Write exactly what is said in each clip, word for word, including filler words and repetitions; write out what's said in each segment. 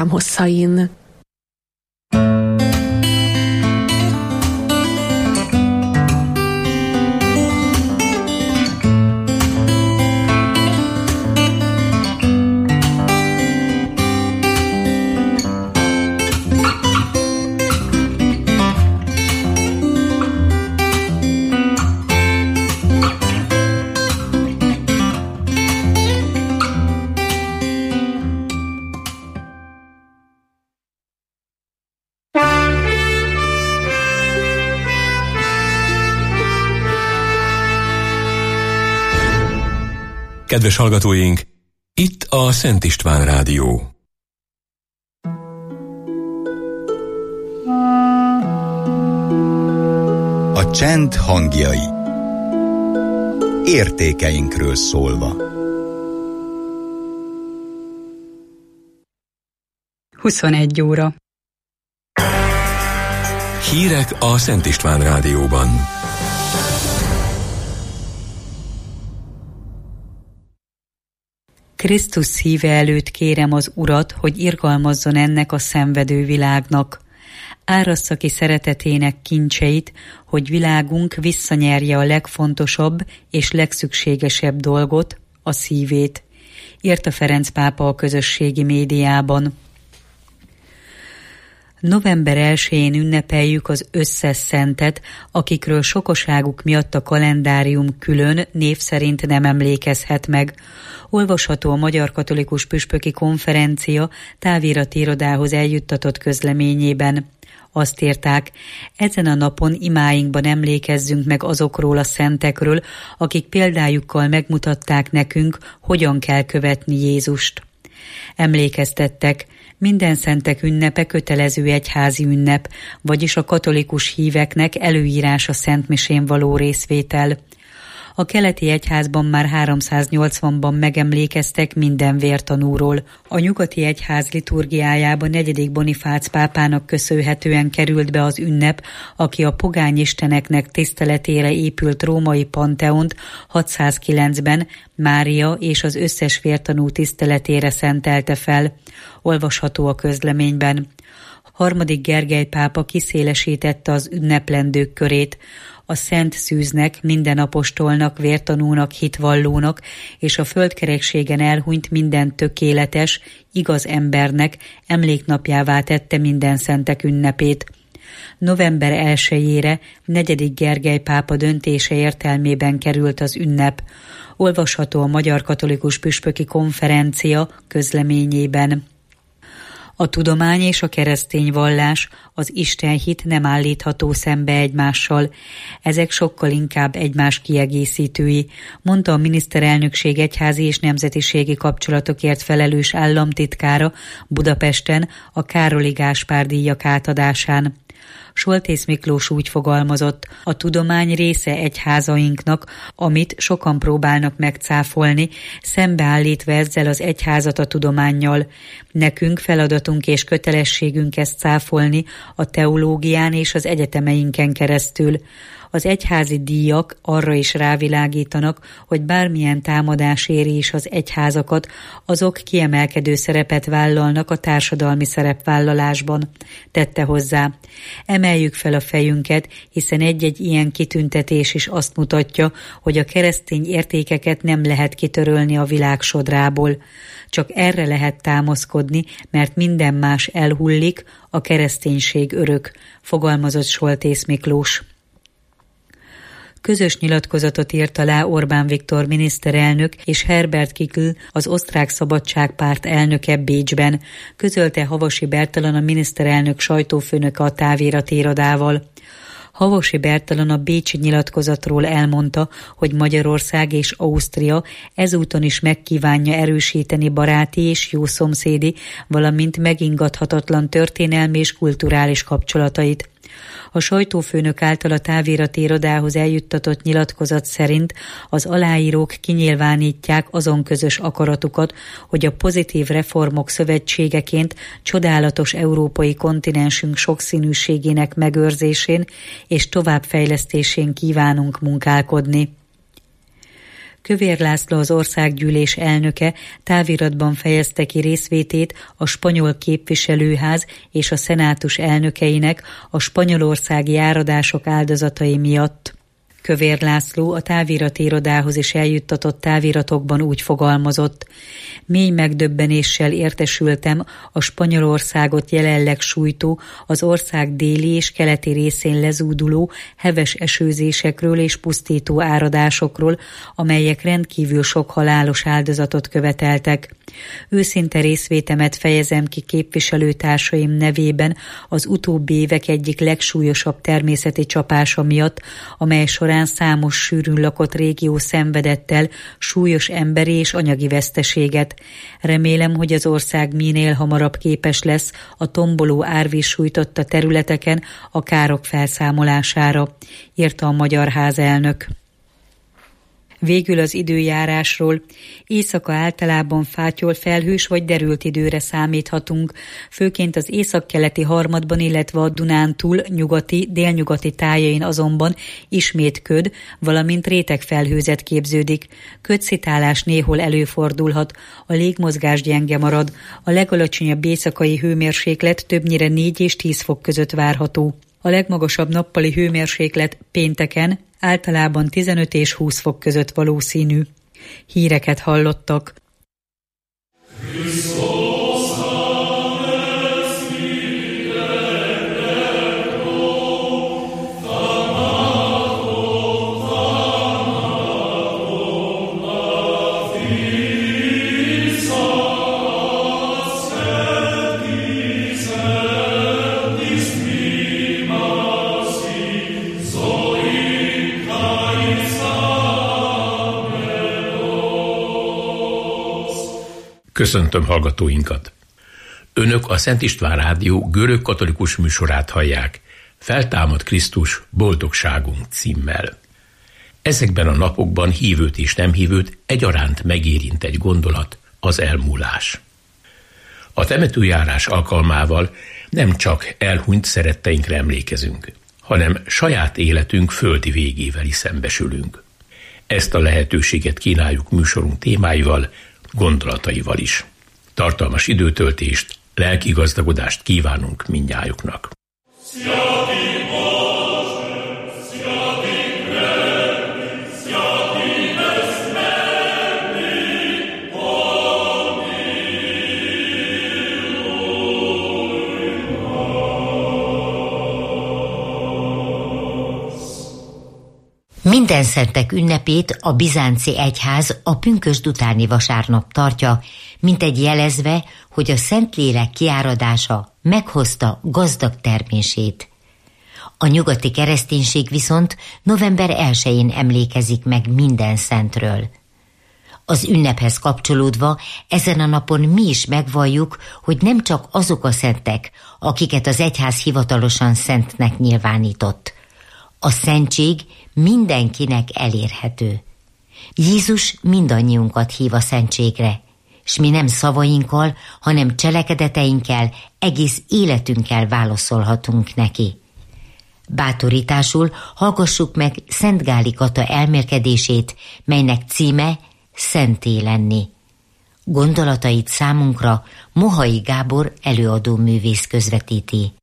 hosszain. Kedves hallgatóink, itt a Szent István Rádió. A csend hangjai. Értékeinkről szólva. huszonegy óra. Hírek a Szent István Rádióban. Krisztus szíve előtt kérem az Urat, hogy irgalmazzon ennek a szenvedő világnak. Árassza ki szeretetének kincseit, hogy világunk visszanyerje a legfontosabb és legszükségesebb dolgot, a szívét, írta Ferenc pápa a közösségi médiában. november elsején ünnepeljük az összes szentet, akikről sokaságuk miatt a kalendárium külön név szerint nem emlékezhet meg. Olvasható a Magyar Katolikus Püspöki Konferencia távirati irodához eljuttatott közleményében. Azt írták, ezen a napon imáinkban emlékezzünk meg azokról a szentekről, akik példájukkal megmutatták nekünk, hogyan kell követni Jézust. Emlékeztettek, minden szentek ünnepe kötelező egyházi ünnep, vagyis a katolikus híveknek előírás a szentmisén való részvétel. A keleti egyházban már háromszáznyolcvanban megemlékeztek minden vértanúról. A nyugati egyház liturgiájában negyedik Bonifác pápának köszönhetően került be az ünnep, aki a pogány isteneknek tiszteletére épült római panteont hatszázkilencben Mária és az összes vértanú tiszteletére szentelte fel. Olvasható a közleményben. Harmadik Gergely pápa kiszélesítette az ünneplendők körét. A szent szűznek, minden apostolnak, vértanúnak, hitvallónak és a földkerekségen elhunyt minden tökéletes, igaz embernek emléknapjává tette minden szentek ünnepét. november elsejére negyedik Gergely pápa döntése értelmében került az ünnep. Olvasható a Magyar Katolikus Püspöki Konferencia közleményében. A tudomány és a keresztény vallás, az istenhit nem állítható szembe egymással. Ezek sokkal inkább egymás kiegészítői, mondta a miniszterelnökség egyházi és nemzetiségi kapcsolatokért felelős államtitkára Budapesten a Károli Gáspár díjak átadásán. Soltész Miklós úgy fogalmazott, a tudomány része egyházainknak, amit sokan próbálnak megcáfolni, szembeállítva ezzel az egyházat a tudománnyal. Nekünk feladatunk és kötelességünk ezt cáfolni a teológián és az egyetemeinken keresztül. Az egyházi díjak arra is rávilágítanak, hogy bármilyen támadás éri is az egyházakat, azok kiemelkedő szerepet vállalnak a társadalmi szerepvállalásban, tette hozzá. Emeljük fel a fejünket, hiszen egy-egy ilyen kitüntetés is azt mutatja, hogy a keresztény értékeket nem lehet kitörölni a világ sodrából. Csak erre lehet támaszkodni, mert minden más elhullik, a kereszténység örök, fogalmazott Soltész Miklós. Közös nyilatkozatot írt alá Orbán Viktor miniszterelnök és Herbert Kickl, az osztrák szabadságpárt elnöke Bécsben, közölte Havasi Bertalan, a miniszterelnök sajtófőnöke a távirati irodával. Havasi Bertalan a bécsi nyilatkozatról elmondta, hogy Magyarország és Ausztria ezúton is megkívánja erősíteni baráti és jó szomszédi, valamint megingathatatlan történelmi és kulturális kapcsolatait. A sajtófőnök által a távirati irodához eljuttatott nyilatkozat szerint az aláírók kinyilvánítják azon közös akaratukat, hogy a pozitív reformok szövetségeként csodálatos európai kontinensünk sokszínűségének megőrzésén és továbbfejlesztésén kívánunk munkálkodni. Kövér László, az országgyűlés elnöke táviratban fejezte ki részvétét a spanyol képviselőház és a szenátus elnökeinek a spanyolországi áradások áldozatai miatt. Kövér László a távirati irodához is eljuttatott táviratokban úgy fogalmazott: mély megdöbbenéssel értesültem a Spanyolországot jelenleg sújtó, az ország déli és keleti részén lezúduló heves esőzésekről és pusztító áradásokról, amelyek rendkívül sok halálos áldozatot követeltek. Őszinte részvétemet fejezem ki képviselőtársaim nevében az utóbbi évek egyik legsúlyosabb természeti csapása miatt, amely során számos sűrűn lakott régió szenvedett el súlyos emberi és anyagi veszteséget. Remélem, hogy az ország minél hamarabb képes lesz a tomboló árvíz sújtotta területeken a károk felszámolására, írta a Magyar Házelnök. Végül az időjárásról. Éjszaka általában fátyol, felhős vagy derült időre számíthatunk, főként az északkeleti harmadban, illetve a Dunántúl nyugati, délnyugati tájain azonban ismét köd, valamint rétegfelhőzet képződik. Ködszitálás néhol előfordulhat, a légmozgás gyenge marad, a legalacsonyabb éjszakai hőmérséklet többnyire négy és tíz fok között várható. A legmagasabb nappali hőmérséklet pénteken általában tizenöt és húsz fok között valószínű. Híreket hallottak. Köszöntöm hallgatóinkat! Önök a Szent István Rádió görög katolikus műsorát hallják, Feltámad Krisztus, boldogságunk címmel. Ezekben a napokban hívőt és nem hívőt egyaránt megérint egy gondolat, az elmúlás. A temetőjárás alkalmával nem csak elhunyt szeretteinkre emlékezünk, hanem saját életünk földi végével is szembesülünk. Ezt a lehetőséget kínáljuk műsorunk témáival, gondolataival is. Tartalmas időtöltést, lelki gazdagodást kívánunk mindnyájuknak. Mindenszentek ünnepét a bizánci egyház a pünkösd utáni vasárnap tartja, mintegy jelezve, hogy a Szentlélek kiáradása meghozta gazdag termését. A nyugati kereszténység viszont november elsején emlékezik meg minden szentről. Az ünnephez kapcsolódva ezen a napon mi is megvalljuk, hogy nem csak azok a szentek, akiket az egyház hivatalosan szentnek nyilvánított. A szentség mindenkinek elérhető. Jézus mindannyiunkat hív a szentségre, s mi nem szavainkkal, hanem cselekedeteinkkel, egész életünkkel válaszolhatunk neki. Bátorításul hallgassuk meg Szent Gáli Kata elmélkedését, melynek címe Szenté lenni. Gondolatait számunkra Mohai Gábor előadó művész közvetíti.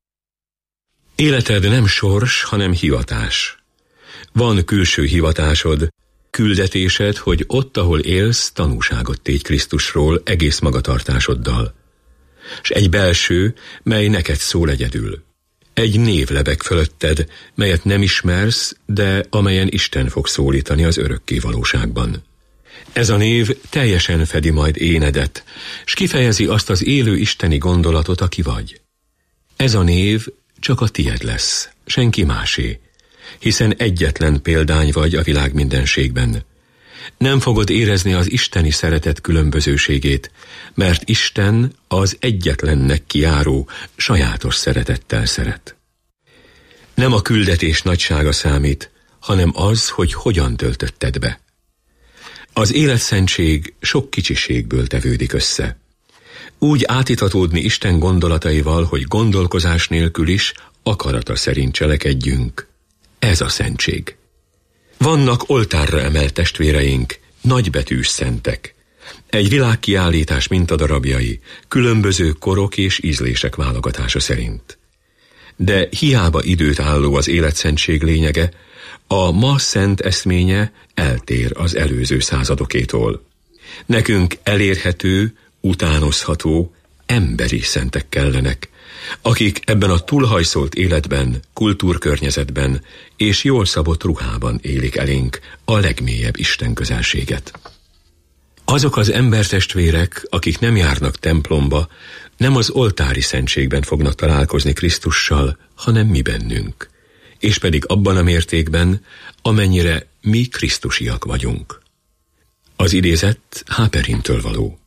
Életed nem sors, hanem hivatás. Van külső hivatásod, küldetésed, hogy ott, ahol élsz, tanúságot tégy Krisztusról egész magatartásoddal. S egy belső, mely neked szól egyedül. Egy név lebeg fölötted, melyet nem ismersz, de amelyen Isten fog szólítani az örökké valóságban. Ez a név teljesen fedi majd énedet, s kifejezi azt az élő isteni gondolatot, aki vagy. Ez a név csak a tied lesz, senki másé, hiszen egyetlen példány vagy a világ mindenségben. Nem fogod érezni az isteni szeretet különbözőségét, mert Isten az egyetlennek kijáró, sajátos szeretettel szeret. Nem a küldetés nagysága számít, hanem az, hogy hogyan töltötted be. Az életszentség sok kicsiségből tevődik össze. Úgy átitatódni Isten gondolataival, hogy gondolkozás nélkül is akarata szerint cselekedjünk. Ez a szentség. Vannak oltárra emelt testvéreink, nagybetűs szentek. Egy világkiállítás mintadarabjai, különböző korok és ízlések válogatása szerint. De hiába időt álló az életszentség lényege, a ma szent eszménye eltér az előző századokétól. Nekünk elérhető, utánozható, emberi szentek kellenek, akik ebben a túlhajszolt életben, kultúrkörnyezetben és jól szabott ruhában élik elénk a legmélyebb Isten közelséget. Azok az embertestvérek, akik nem járnak templomba, nem az oltári szentségben fognak találkozni Krisztussal, hanem mi bennünk, és pedig abban a mértékben, amennyire mi krisztusiak vagyunk. Az idézet Háperintől való.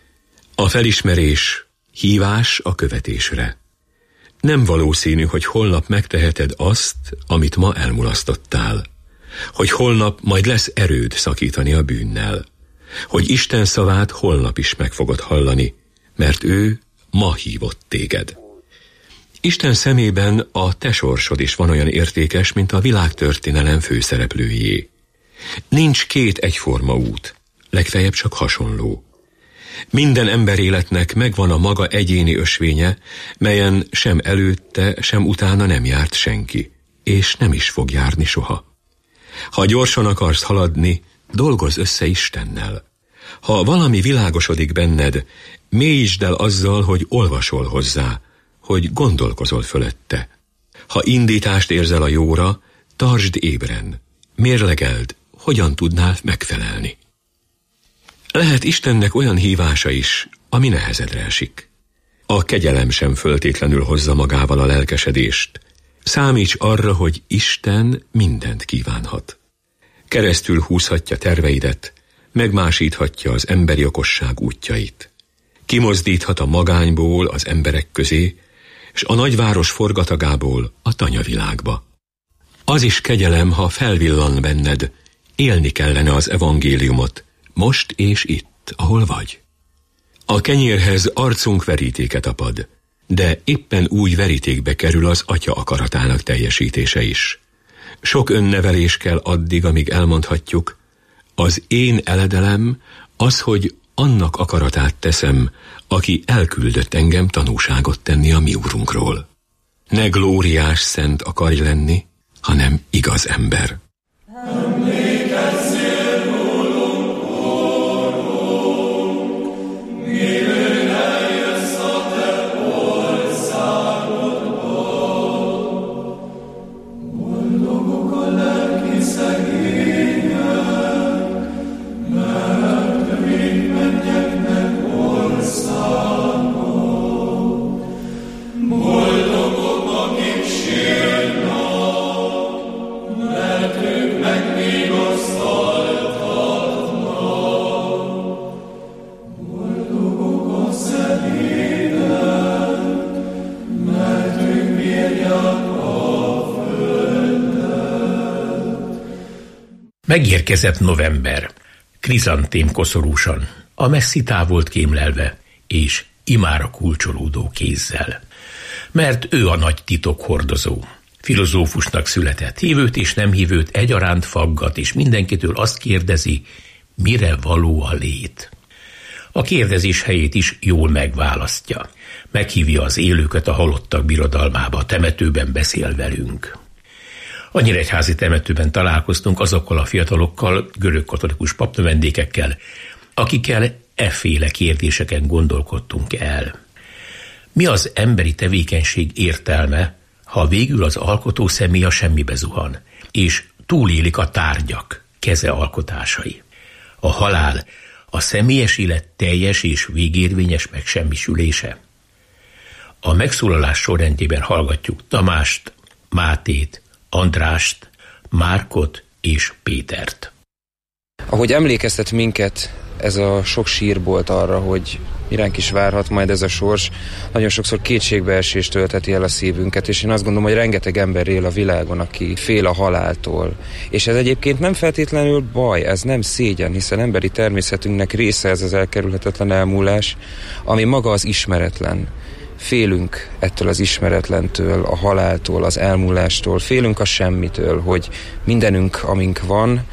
A felismerés, hívás a követésre. Nem valószínű, hogy holnap megteheted azt, amit ma elmulasztottál, hogy holnap majd lesz erőd szakítani a bűnnel, hogy Isten szavát holnap is meg fogod hallani, mert ő ma hívott téged. Isten szemében a te sorsod is van olyan értékes, mint a világtörténelem főszereplőjé. Nincs két egyforma út, legfeljebb csak hasonló. Minden ember életnek megvan a maga egyéni ösvénye, melyen sem előtte, sem utána nem járt senki, és nem is fog járni soha. Ha gyorsan akarsz haladni, dolgozz össze Istennel. Ha valami világosodik benned, mélyítsd el azzal, hogy olvasol hozzá, hogy gondolkozol fölötte. Ha indítást érzel a jóra, tartsd ébren, mérlegeld, hogyan tudnál megfelelni. Lehet Istennek olyan hívása is, ami nehezedre esik. A kegyelem sem föltétlenül hozza magával a lelkesedést. Számíts arra, hogy Isten mindent kívánhat. Keresztül húzhatja terveidet, megmásíthatja az emberi okosság útjait. Kimozdíthat a magányból az emberek közé, és a nagyváros forgatagából a tanyavilágba. Az is kegyelem, ha felvillan benned, élni kellene az evangéliumot, most és itt, ahol vagy. A kenyérhez arcunk verítéke tapad, de éppen új verítékbe kerül az Atya akaratának teljesítése is. Sok önnevelés kell addig, amíg elmondhatjuk, az én eledelem az, hogy annak akaratát teszem, aki elküldött engem tanúságot tenni a mi Úrunkról. Ne glóriás szent akarj lenni, hanem igaz ember. Megérkezett november, krizantém koszorúsan, a messzi távolt kémlelve, és imára kulcsolódó kézzel. Mert ő a nagy titok hordozó. Filozófusnak született, hívőt és nem hívőt egyaránt faggat, és mindenkitől azt kérdezi, mire való a lét. A kérdezés helyét is jól megválasztja. Meghívja az élőket a halottak birodalmába, a temetőben beszél velünk. A nyíregyházi temetőben találkoztunk azokkal a fiatalokkal, görögkatolikus papnövendékekkel, akikkel efféle kérdéseken gondolkodtunk el. Mi az emberi tevékenység értelme, ha végül az alkotó személy a semmibe zuhan, és túlélik a tárgyak, keze alkotásai? A halál a személyes élet teljes és végérvényes megsemmisülése? A megszólalás sorrendjében hallgatjuk Tamást, Mátét, Andrást, Márkot és Pétert. Ahogy emlékeztet minket ez a sok sírbolt arra, hogy miránk is várhat majd ez a sors, nagyon sokszor kétségbeesést tölteti el a szívünket, és én azt gondolom, hogy rengeteg ember él a világon, aki fél a haláltól. És ez egyébként nem feltétlenül baj, ez nem szégyen, hiszen emberi természetünknek része ez az elkerülhetetlen elmúlás, ami maga az ismeretlen. Félünk ettől az ismeretlentől, a haláltól, az elmúlástól, félünk a semmitől, hogy mindenünk, amink van,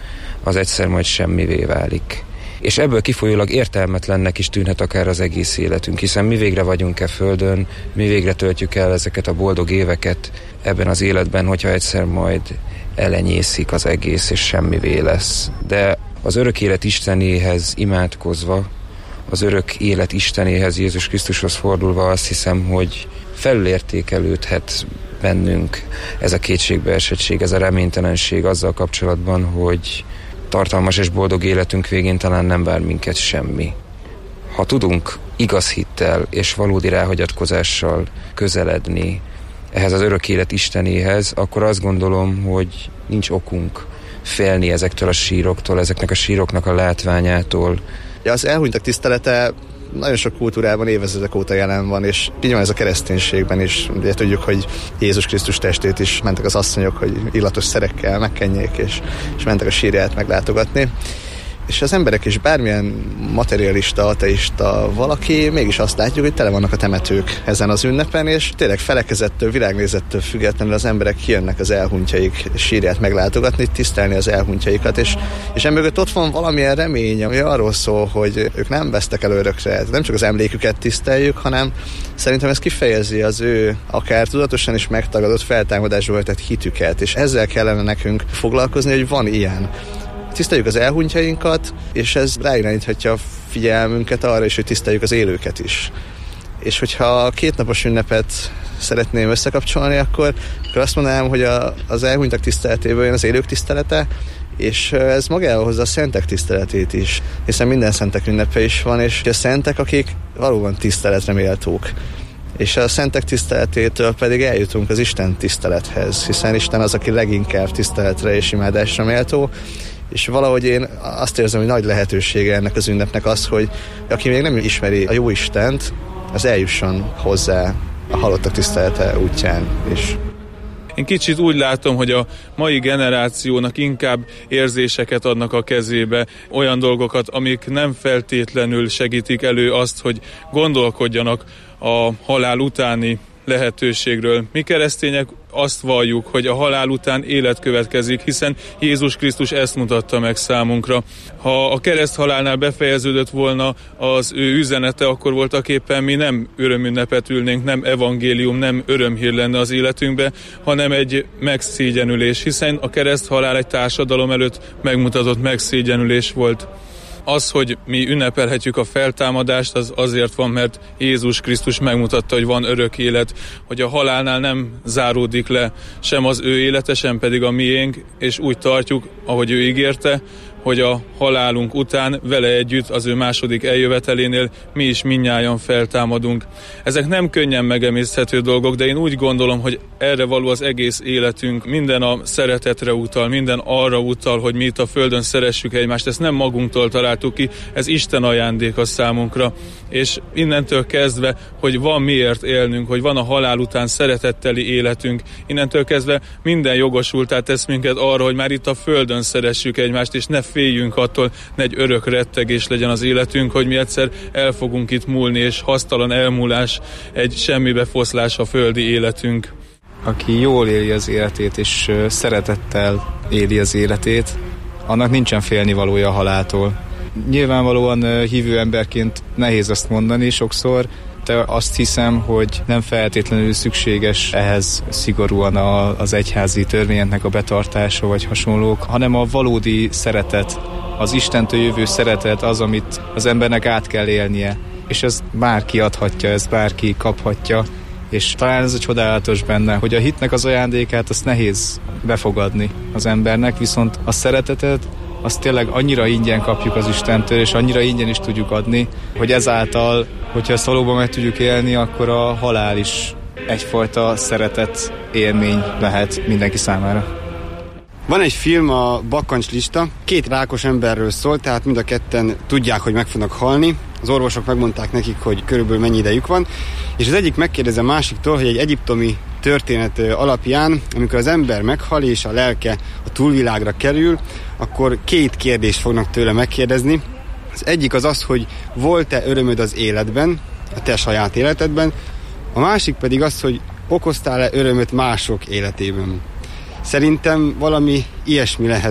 az egyszer majd semmivé válik. És ebből kifolyólag értelmetlennek is tűnhet akár az egész életünk, hiszen mi végre vagyunk-e földön, mi végre töltjük el ezeket a boldog éveket ebben az életben, hogyha egyszer majd elenyészik az egész, és semmivé lesz. De az örök élet Istenéhez imádkozva, az örök élet Istenéhez, Jézus Krisztushoz fordulva azt hiszem, hogy felülértékelődhet bennünk ez a kétségbeesettség, ez a reménytelenség azzal kapcsolatban, hogy tartalmas és boldog életünk végén talán nem vár minket semmi. Ha tudunk igaz hittel és valódi ráhagyatkozással közeledni ehhez az örök élet Istenéhez, akkor azt gondolom, hogy nincs okunk félni ezektől a síroktól, ezeknek a síroknak a látványától. Ja, az elhunytak tisztelete nagyon sok kultúrában évezredek óta jelen van, és így van ez a kereszténységben is. Ugye tudjuk, hogy Jézus Krisztus testét is mentek az asszonyok, hogy illatos szerekkel megkenjék, és, és mentek a sírját meglátogatni. És az emberek is bármilyen materialista, ateista valaki, mégis azt látjuk, hogy tele vannak a temetők ezen az ünnepen, és tényleg felekezettől, világnézettől függetlenül az emberek kijönnek az elhunytjaik sírját meglátogatni, tisztelni az elhunytjaikat, és, és emögött ott van valamilyen remény, ami arról szól, hogy ők nem vesztek el örökre. Nem csak az emléküket tiszteljük, hanem szerintem ez kifejezi az ő akár tudatosan is megtagadott feltámadásból tett hitüket, és ezzel kellene nekünk foglalkozni, hogy van ilyen. Tiszteljük az elhunytjainkat, és ez ráirányíthatja a figyelmünket arra is, hogy tiszteljük az élőket is. És hogyha a kétnapos ünnepet szeretném összekapcsolni, akkor, akkor azt mondanám, hogy a, az elhunytak tiszteletéből jön az élők tisztelete, és ez magával hozza a szentek tiszteletét is, hiszen minden szentek ünnepe is van, és a szentek, akik valóban tiszteletre méltók. És a szentek tiszteletétől pedig eljutunk az Isten tisztelethez, hiszen Isten az, aki leginkább tiszteletre és imádásra méltó, és valahogy én azt érzem, hogy nagy lehetősége ennek az ünnepnek az, hogy aki még nem ismeri a jó Istent, az eljusson hozzá a halottak tisztelete útján is. Én kicsit úgy látom, hogy a mai generációnak inkább érzéseket adnak a kezébe, olyan dolgokat, amik nem feltétlenül segítik elő azt, hogy gondolkodjanak a halál utáni lehetőségről. Mi keresztények azt valljuk, hogy a halál után élet következik, hiszen Jézus Krisztus ezt mutatta meg számunkra. Ha a kereszthalálnál befejeződött volna az ő üzenete, akkor voltaképpen mi nem örömünnepet ülnénk, nem evangélium, nem örömhír lenne az életünkbe, hanem egy megszégyenülés, hiszen a kereszthalál egy társadalom előtt megmutatott megszégyenülés volt. Az, hogy mi ünnepelhetjük a feltámadást, az azért van, mert Jézus Krisztus megmutatta, hogy van örök élet, hogy a halálnál nem záródik le sem az ő élete, sem pedig a miénk, és úgy tartjuk, ahogy ő ígérte, hogy a halálunk után vele együtt az ő második eljövetelénél mi is mindnyájan feltámadunk. Ezek nem könnyen megemészthető dolgok, de én úgy gondolom, hogy erre való az egész életünk. Minden a szeretetre utal, minden arra utal, hogy mi itt a földön szeressük egymást. Ezt nem magunktól találtuk ki, ez Isten ajándéka számunkra. És innentől kezdve, hogy van miért élnünk, hogy van a halál után szeretetteli életünk, innentől kezdve minden jogosultá tesz minket arra, hogy már itt a földön szeressük egymást, és ne féljünk attól, ne egy örök rettegés legyen az életünk, hogy mi egyszer el fogunk itt múlni, és hasztalan elmúlás, egy semmibe foszlás a földi életünk. Aki jól éli az életét, és szeretettel éli az életét, annak nincsen félnivalója a haláltól. Nyilvánvalóan hívő emberként nehéz azt mondani sokszor, de azt hiszem, hogy nem feltétlenül szükséges ehhez szigorúan a, az egyházi törvényeknek a betartása vagy hasonlók, hanem a valódi szeretet, az Istentől jövő szeretet az, amit az embernek át kell élnie. És ez bárki adhatja, ez bárki kaphatja, és talán ez a csodálatos benne, hogy a hitnek az ajándékát azt nehéz befogadni az embernek, viszont a szeretetet azt tényleg annyira ingyen kapjuk az Istentől, és annyira ingyen is tudjuk adni, hogy ezáltal, hogyha ezt valóban meg tudjuk élni, akkor a halál is egyfajta szeretet élmény lehet mindenki számára. Van egy film, a Bakkantslista, két rákos emberről szól, tehát mind a ketten tudják, hogy meg fognak halni. Az orvosok megmondták nekik, hogy körülbelül mennyi idejük van, és az egyik megkérdezi a másiktól, hogy egy egyiptomi történet alapján, amikor az ember meghal és a lelke a túlvilágra kerül, akkor két kérdést fognak tőle megkérdezni. Az egyik az az, hogy volt-e örömöd az életben, a te saját életedben, a másik pedig az, hogy okoztál-e örömöt mások életében. Szerintem valami ilyesmi lehet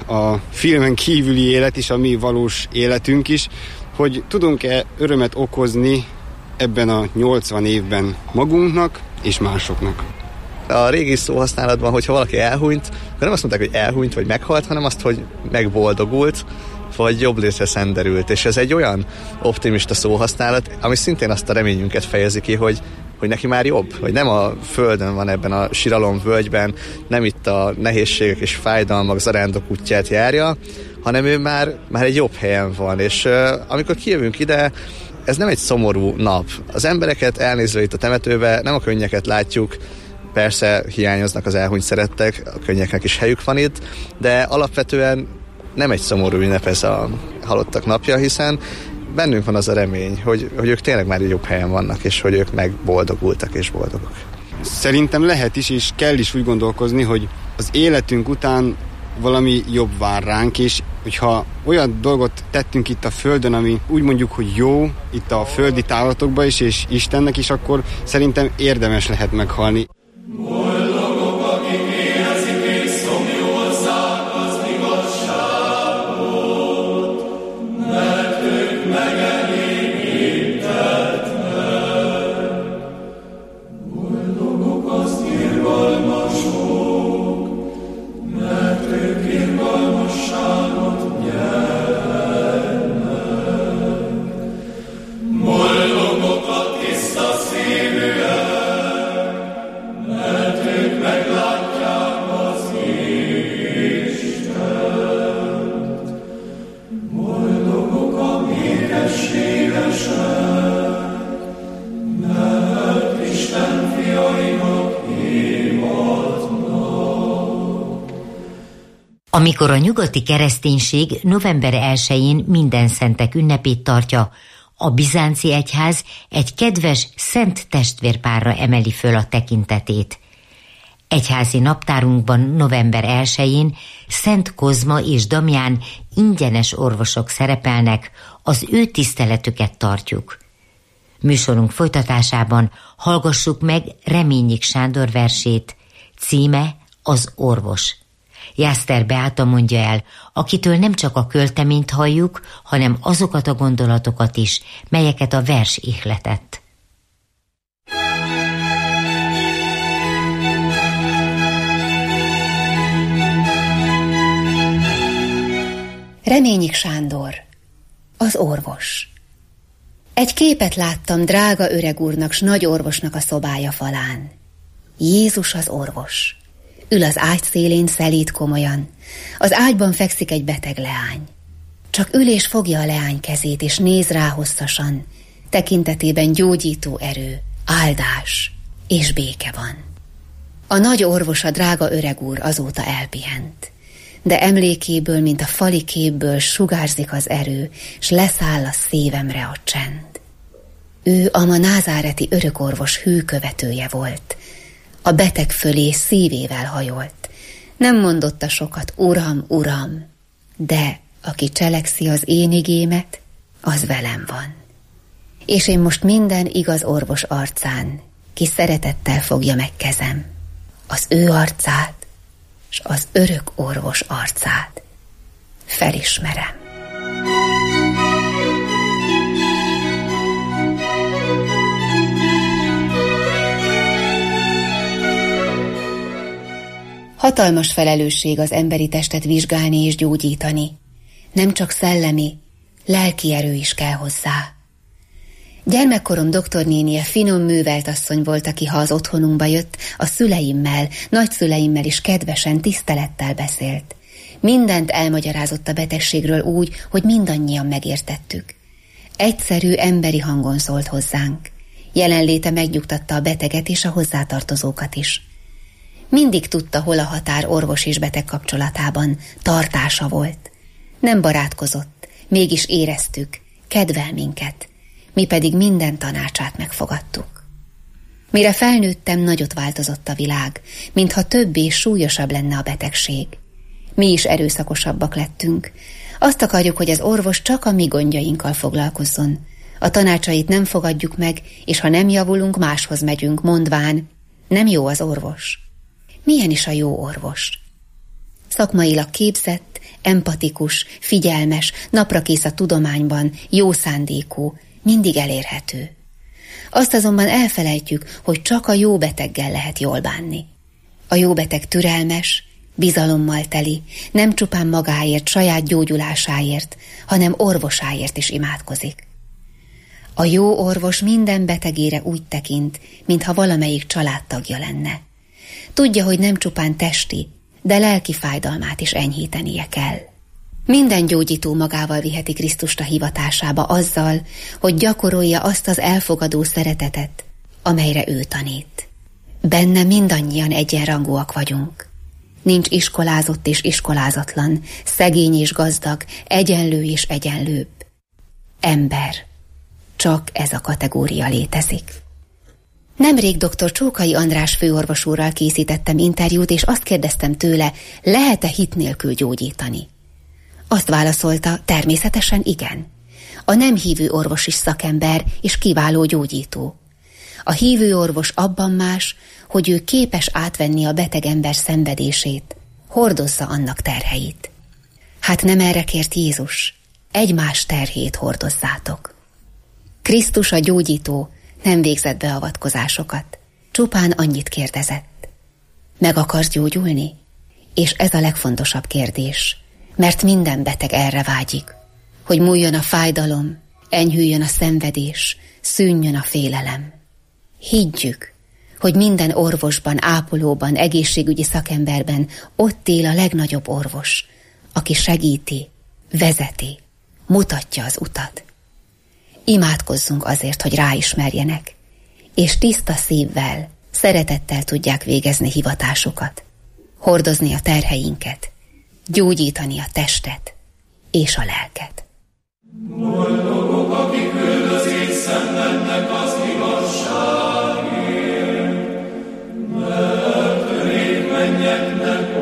a filmen kívüli élet is, a mi valós életünk is, hogy tudunk-e örömet okozni ebben a nyolcvan évben magunknak és másoknak. A régi szóhasználatban, hogyha valaki elhunyt, akkor nem azt mondták, hogy elhunyt vagy meghalt, hanem azt, hogy megboldogult, vagy jobb létre szenderült. És ez egy olyan optimista szóhasználat, ami szintén azt a reményünket fejezi ki, hogy, hogy neki már jobb, hogy nem a földön van ebben a siralomvölgyben, nem itt a nehézségek és fájdalmak zarándok útját járja, hanem ő már, már egy jobb helyen van. És uh, amikor kijövünk ide, ez nem egy szomorú nap. Az embereket elnézve itt a temetőbe nem a könnyeket látjuk, persze hiányoznak az elhunyt szerettek, a könnyeknek is helyük van itt, de alapvetően nem egy szomorú ünnep ez a halottak napja, hiszen bennünk van az a remény, hogy, hogy ők tényleg már egy jobb helyen vannak, és hogy ők meg boldogultak és boldogok. Szerintem lehet is, és kell is úgy gondolkozni, hogy az életünk után valami jobb vár ránk, és hogyha olyan dolgot tettünk itt a Földön, ami úgy mondjuk, hogy jó, itt a földi távlatokban is, és Istennek is, akkor szerintem érdemes lehet meghalni. Boldogok, akik érezik és szomjózzák az igazságot, mert ők megelégítettek. Boldogok az irgalmasok, mert ők irgalmasságot nyernek. Boldogok a tiszta szívűek, mert ők meglátják az Istent. Boldogok a békességesek, mert Isten fiainak hívhatnak. Amikor a nyugati kereszténység november elsején Mindenszentek ünnepét tartja, a bizánci egyház egy kedves szent testvérpárra emeli föl a tekintetét. Egyházi naptárunkban november elsején Szent Kozma és Damján ingyenes orvosok szerepelnek, az ő tiszteletüket tartjuk. Műsorunk folytatásában hallgassuk meg Reményik Sándor versét, címe Az orvos. Jászter Beáta mondja el, akitől nem csak a költeményt halljuk, hanem azokat a gondolatokat is, melyeket a vers ihletett. Reményik Sándor, az orvos. Egy képet láttam drága öreg úrnak s nagy orvosnak a szobája falán. Jézus az orvos. Ül az ágy szélén szelíd komolyan. Az ágyban fekszik egy beteg leány. Csak ül és fogja a leány kezét, és néz rá hosszasan. Tekintetében gyógyító erő, áldás és béke van. A nagy orvos, a drága öreg úr azóta elpihent. De emlékéből, mint a fali képből sugárzik az erő, s leszáll a szívemre a csend. Ő a ma názáreti örökorvos hű követője volt. A beteg fölé szívével hajolt. Nem mondotta sokat, Uram, Uram, de aki cselekszi az én igémet, az velem van. És én most minden igaz orvos arcán, ki szeretettel fogja meg kezem, az ő arcát, s az örök orvos arcát felismerem. Hatalmas felelősség az emberi testet vizsgálni és gyógyítani. Nem csak szellemi, lelki erő is kell hozzá. Gyermekkorom doktornénie finom művelt asszony volt, aki ha az otthonunkba jött, a szüleimmel, nagyszüleimmel is kedvesen, tisztelettel beszélt. Mindent elmagyarázott a betegségről úgy, hogy mindannyian megértettük. Egyszerű emberi hangon szólt hozzánk. Jelenléte megnyugtatta a beteget és a hozzátartozókat is. Mindig tudta, hol a határ orvos és beteg kapcsolatában, tartása volt. Nem barátkozott, mégis éreztük, kedvel minket, mi pedig minden tanácsát megfogadtuk. Mire felnőttem, nagyot változott a világ, mintha több és súlyosabb lenne a betegség. Mi is erőszakosabbak lettünk. Azt akarjuk, hogy az orvos csak a mi gondjainkkal foglalkozzon. A tanácsait nem fogadjuk meg, és ha nem javulunk, máshoz megyünk, mondván, nem jó az orvos. Milyen is a jó orvos? Szakmailag képzett, empatikus, figyelmes, naprakész a tudományban, jó szándékú, mindig elérhető. Azt azonban elfelejtjük, hogy csak a jó beteggel lehet jól bánni. A jó beteg türelmes, bizalommal teli, nem csupán magáért, saját gyógyulásáért, hanem orvosáért is imádkozik. A jó orvos minden betegére úgy tekint, mintha valamelyik családtagja lenne. Tudja, hogy nem csupán testi, de lelki fájdalmát is enyhítenie kell. Minden gyógyító magával viheti Krisztust a hivatásába azzal, hogy gyakorolja azt az elfogadó szeretetet, amelyre ő tanít. Benne mindannyian egyenrangúak vagyunk. Nincs iskolázott és iskolázatlan, szegény és gazdag, egyenlő és egyenlőbb. Ember. Csak ez a kategória létezik. Nemrég dr. Csókai András főorvos úrral készítettem interjút, és azt kérdeztem tőle, lehet-e hit nélkül gyógyítani? Azt válaszolta, természetesen igen. A nem hívő orvos is szakember és kiváló gyógyító. A hívő orvos abban más, hogy ő képes átvenni a beteg ember szenvedését, hordozza annak terheit. Hát nem erre kért Jézus, egymás terhét hordozzátok. Krisztus a gyógyító nem végzett beavatkozásokat, csupán annyit kérdezett. Meg akarsz gyógyulni? És ez a legfontosabb kérdés, mert minden beteg erre vágyik, hogy múljon a fájdalom, enyhüljön a szenvedés, szűnjön a félelem. Higgyük, hogy minden orvosban, ápolóban, egészségügyi szakemberben ott él a legnagyobb orvos, aki segíti, vezeti, mutatja az utat. Imádkozzunk azért, hogy ráismerjenek, és tiszta szívvel, szeretettel tudják végezni hivatásukat, hordozni a terheinket, gyógyítani a testet és a lelket. Boldogok, akik üldözést szenvednek az igazságért, mert ők mennyeknek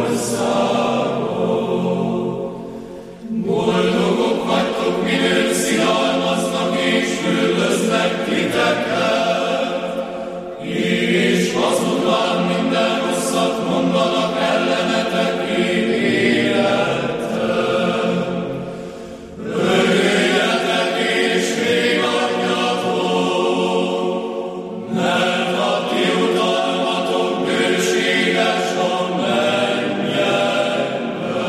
országok. Boldogok vagytok, mi ők szidalmaznak és üldöznek titeket, és hazudván minden rosszat mondanak ellenetek ítéletet. Örüljetek és végadjatok, mert a ti utalmatok bőséges a mennyekben.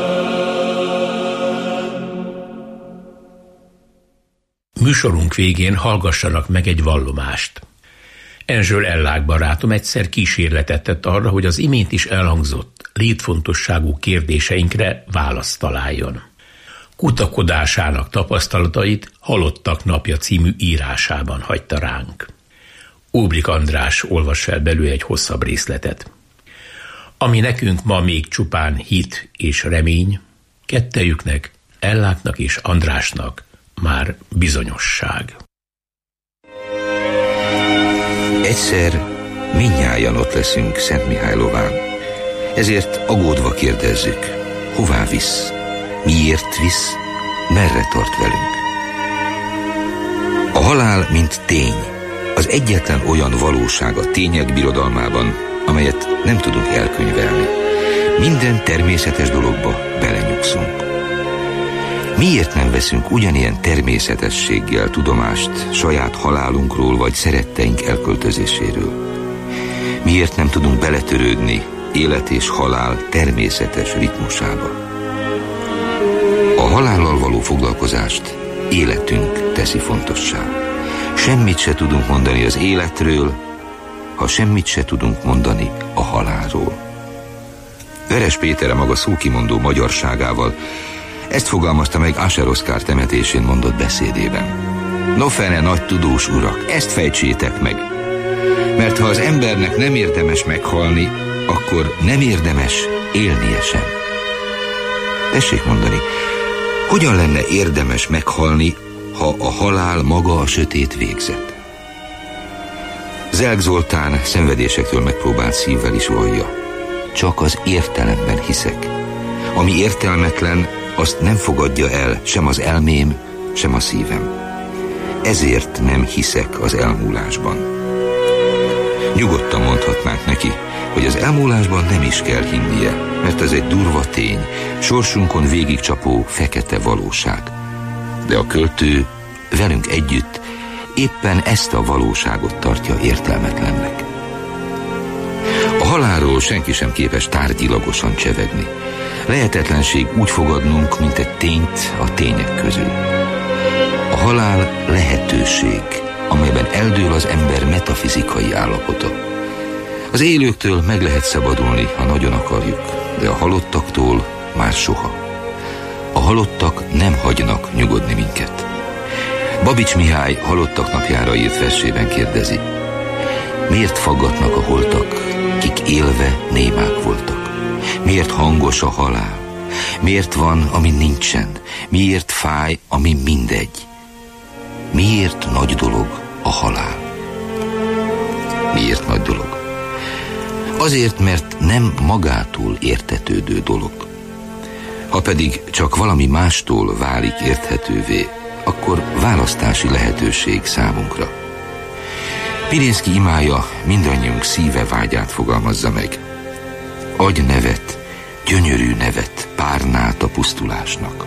Műsorunk végén hallgassanak meg egy vallomást. Enzsöl Ellák barátom egyszer kísérletet tett arra, hogy az imént is elhangzott létfontosságú kérdéseinkre választ találjon. Kutakodásának tapasztalatait Halottak napja című írásában hagyta ránk. Óblik András olvas fel belőle egy hosszabb részletet. Ami nekünk ma még csupán hit és remény, kettejüknek, Elláknak és Andrásnak már bizonyosság. Egyszer mindnyájan ott leszünk Szentmihálylován. Ezért aggódva kérdezzük, hová visz, miért visz, merre tart velünk. A halál, mint tény, az egyetlen olyan valóság a tények birodalmában, amelyet nem tudunk elkönyvelni. Minden természetes dologba belenyugszunk. Miért nem veszünk ugyanilyen természetességgel tudomást saját halálunkról vagy szeretteink elköltözéséről? Miért nem tudunk beletörődni élet és halál természetes ritmusába? A halállal való foglalkozást életünk teszi fontossá. Semmit se tudunk mondani az életről, ha semmit se tudunk mondani a halálról. Veres Péter a maga szókimondó magyarságával ezt fogalmazta meg Asher Oszkár temetésén mondott beszédében. No fene, nagy tudós urak, ezt fejtsétek meg, mert ha az embernek nem érdemes meghalni, akkor nem érdemes élnie sem. Tessék mondani, hogyan lenne érdemes meghalni, ha a halál maga a sötét végzet? Zelk Zoltán szenvedésektől megpróbált szívvel is vallja. Csak az értelemben hiszek. Ami értelmetlen, azt nem fogadja el sem az elmém, sem a szívem. Ezért nem hiszek az elmúlásban. Nyugodtan mondhatnánk neki, hogy az elmúlásban nem is kell hinnie, mert ez egy durva tény, sorsunkon végigcsapó fekete valóság. De a költő velünk együtt éppen ezt a valóságot tartja értelmetlennek. A halálról senki sem képes tárgyilagosan csevegni. Lehetetlenség úgy fogadnunk, mint egy tényt a tények közül. A halál lehetőség, amelyben eldől az ember metafizikai állapota. Az élőktől meg lehet szabadulni, ha nagyon akarjuk, de a halottaktól már soha. A halottak nem hagynak nyugodni minket. Babics Mihály halottak napjára írt versében kérdezi: miért faggatnak a holtak, kik élve némák voltak? Miért hangos a halál? Miért van, ami nincsen? Miért fáj, ami mindegy? Miért nagy dolog a halál? Miért nagy dolog? Azért, mert nem magától értetődő dolog. Ha pedig csak valami mástól válik érthetővé, akkor választási lehetőség számunkra. Pirinszky imája mindannyiunk szíve vágyát fogalmazza meg. Adj nevet, gyönyörű nevet, párnát a pusztulásnak.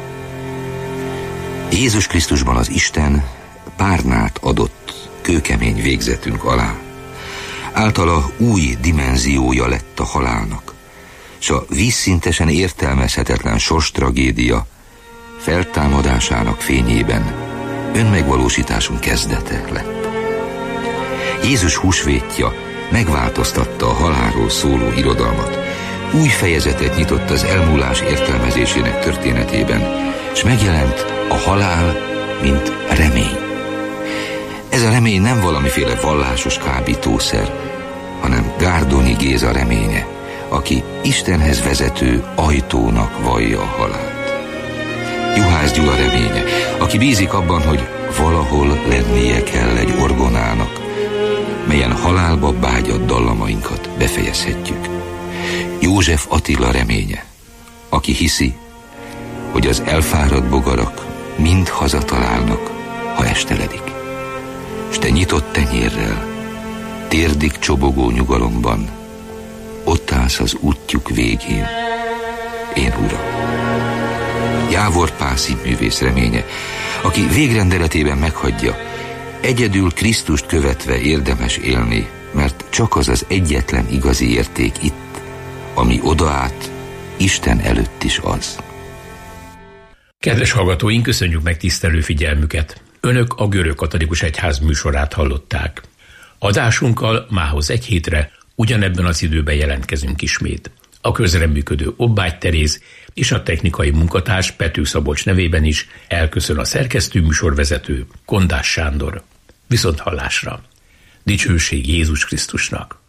Jézus Krisztusban az Isten párnát adott kőkemény végzetünk alá. Általa új dimenziója lett a halálnak, s a vízszintesen értelmezhetetlen sorstragédia feltámadásának fényében önmegvalósításunk kezdete lett. Jézus húsvétja megváltoztatta a halálról szóló irodalmat, új fejezetet nyitott az elmúlás értelmezésének történetében, és megjelent a halál, mint remény. Ez a remény nem valamiféle vallásos kábítószer, hanem Gárdonyi Géza reménye, aki Istenhez vezető ajtónak vallja a halált. Juhász Gyula reménye, aki bízik abban, hogy valahol lennie kell egy orgonának, melyen halálba bágyat dallamainkat befejezhetjük. József Attila reménye, aki hiszi, hogy az elfáradt bogarak mind hazatalálnak, ha esteledik. S te nyitott tenyérrel, térdig csobogó nyugalomban, ott állsz az útjuk végén, én Uram. Jávor Pál színművész reménye, aki végrendeletében meghagyja, egyedül Krisztust követve érdemes élni, mert csak az az egyetlen igazi érték itt, ami odaát Isten előtt is az. Kedves hallgatóink, köszönjük meg tisztelő figyelmüket! Önök a Görögkatolikus Egyház műsorát hallották. Adásunkkal mához egy hétre ugyanebben az időben jelentkezünk ismét. A közreműködő Obbágy Teréz és a technikai munkatárs Pető Szabolcs nevében is elköszön a szerkesztő műsorvezető Kondás Sándor. Viszont hallásra! Dicsőség Jézus Krisztusnak!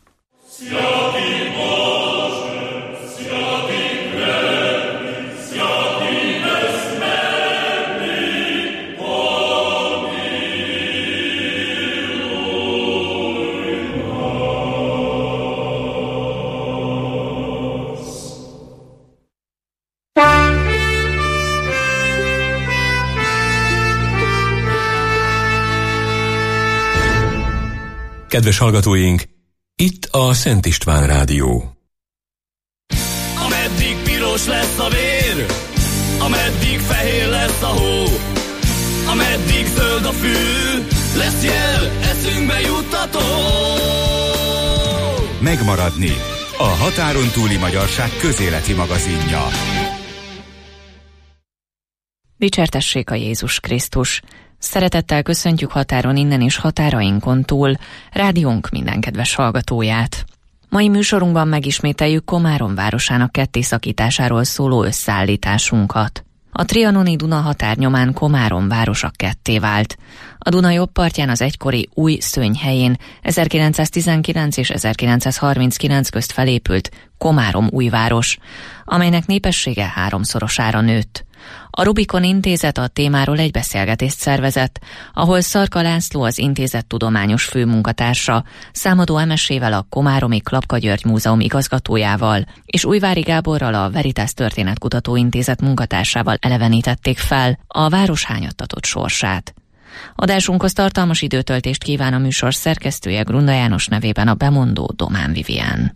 Kedves hallgatóink, itt a Szent István Rádió. Ameddig piros lesz a vér, ameddig fehér lesz a hó, ameddig zöld a fű, lesz jel, eszünkbe juttató. Megmaradni. A határon túli magyarság közéleti magazinja. Dicsértessék a Jézus Krisztus! Szeretettel köszöntjük határon innen és határainkon túl rádiónk minden kedves hallgatóját. Mai műsorunkban megismételjük Komárom városának kettészakításáról szóló összeállításunkat. A trianoni Duna határnyomán Komárom városa ketté vált. A Duna jobb partján az egykori új Szöny helyén ezerkilencszáztizenkilenc és ezerkilencszázharminckilenc közt felépült Komárom újváros, amelynek népessége háromszorosára nőtt. A Rubikon Intézet a témáról egy beszélgetést szervezett, ahol Szarka László, az intézet tudományos főmunkatársa, Számadó Emesével, a Komáromi Klapka György Múzeum igazgatójával és Újvári Gáborral, a Veritas Történetkutató Intézet munkatársával elevenítették fel a város hányattatott sorsát. Adásunkhoz tartalmas időtöltést kíván a műsor szerkesztője, Grunda János nevében a bemondó Domán Vivián.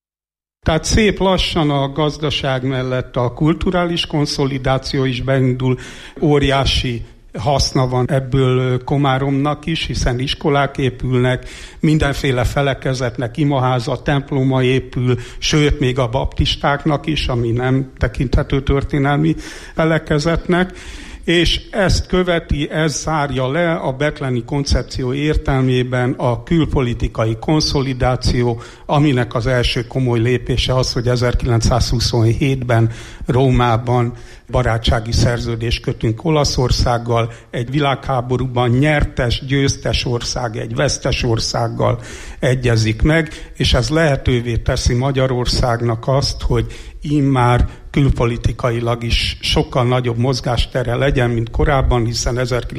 Tehát szép lassan a gazdaság mellett a kulturális konszolidáció is beindul, óriási haszna van ebből Komáromnak is, hiszen iskolák épülnek, mindenféle felekezetnek imaháza, temploma épül, sőt még a baptistáknak is, ami nem tekinthető történelmi felekezetnek, és ezt követi, ez zárja le a bethleni koncepció értelmében a külpolitikai konszolidáció, aminek az első komoly lépése az, hogy ezerkilencszázhuszonhétben Rómában barátsági szerződést kötünk Olaszországgal, egy világháborúban nyertes, győztes ország egy vesztes országgal egyezik meg, és ez lehetővé teszi Magyarországnak azt, hogy immár külpolitikailag is sokkal nagyobb mozgástere legyen, mint korábban, hiszen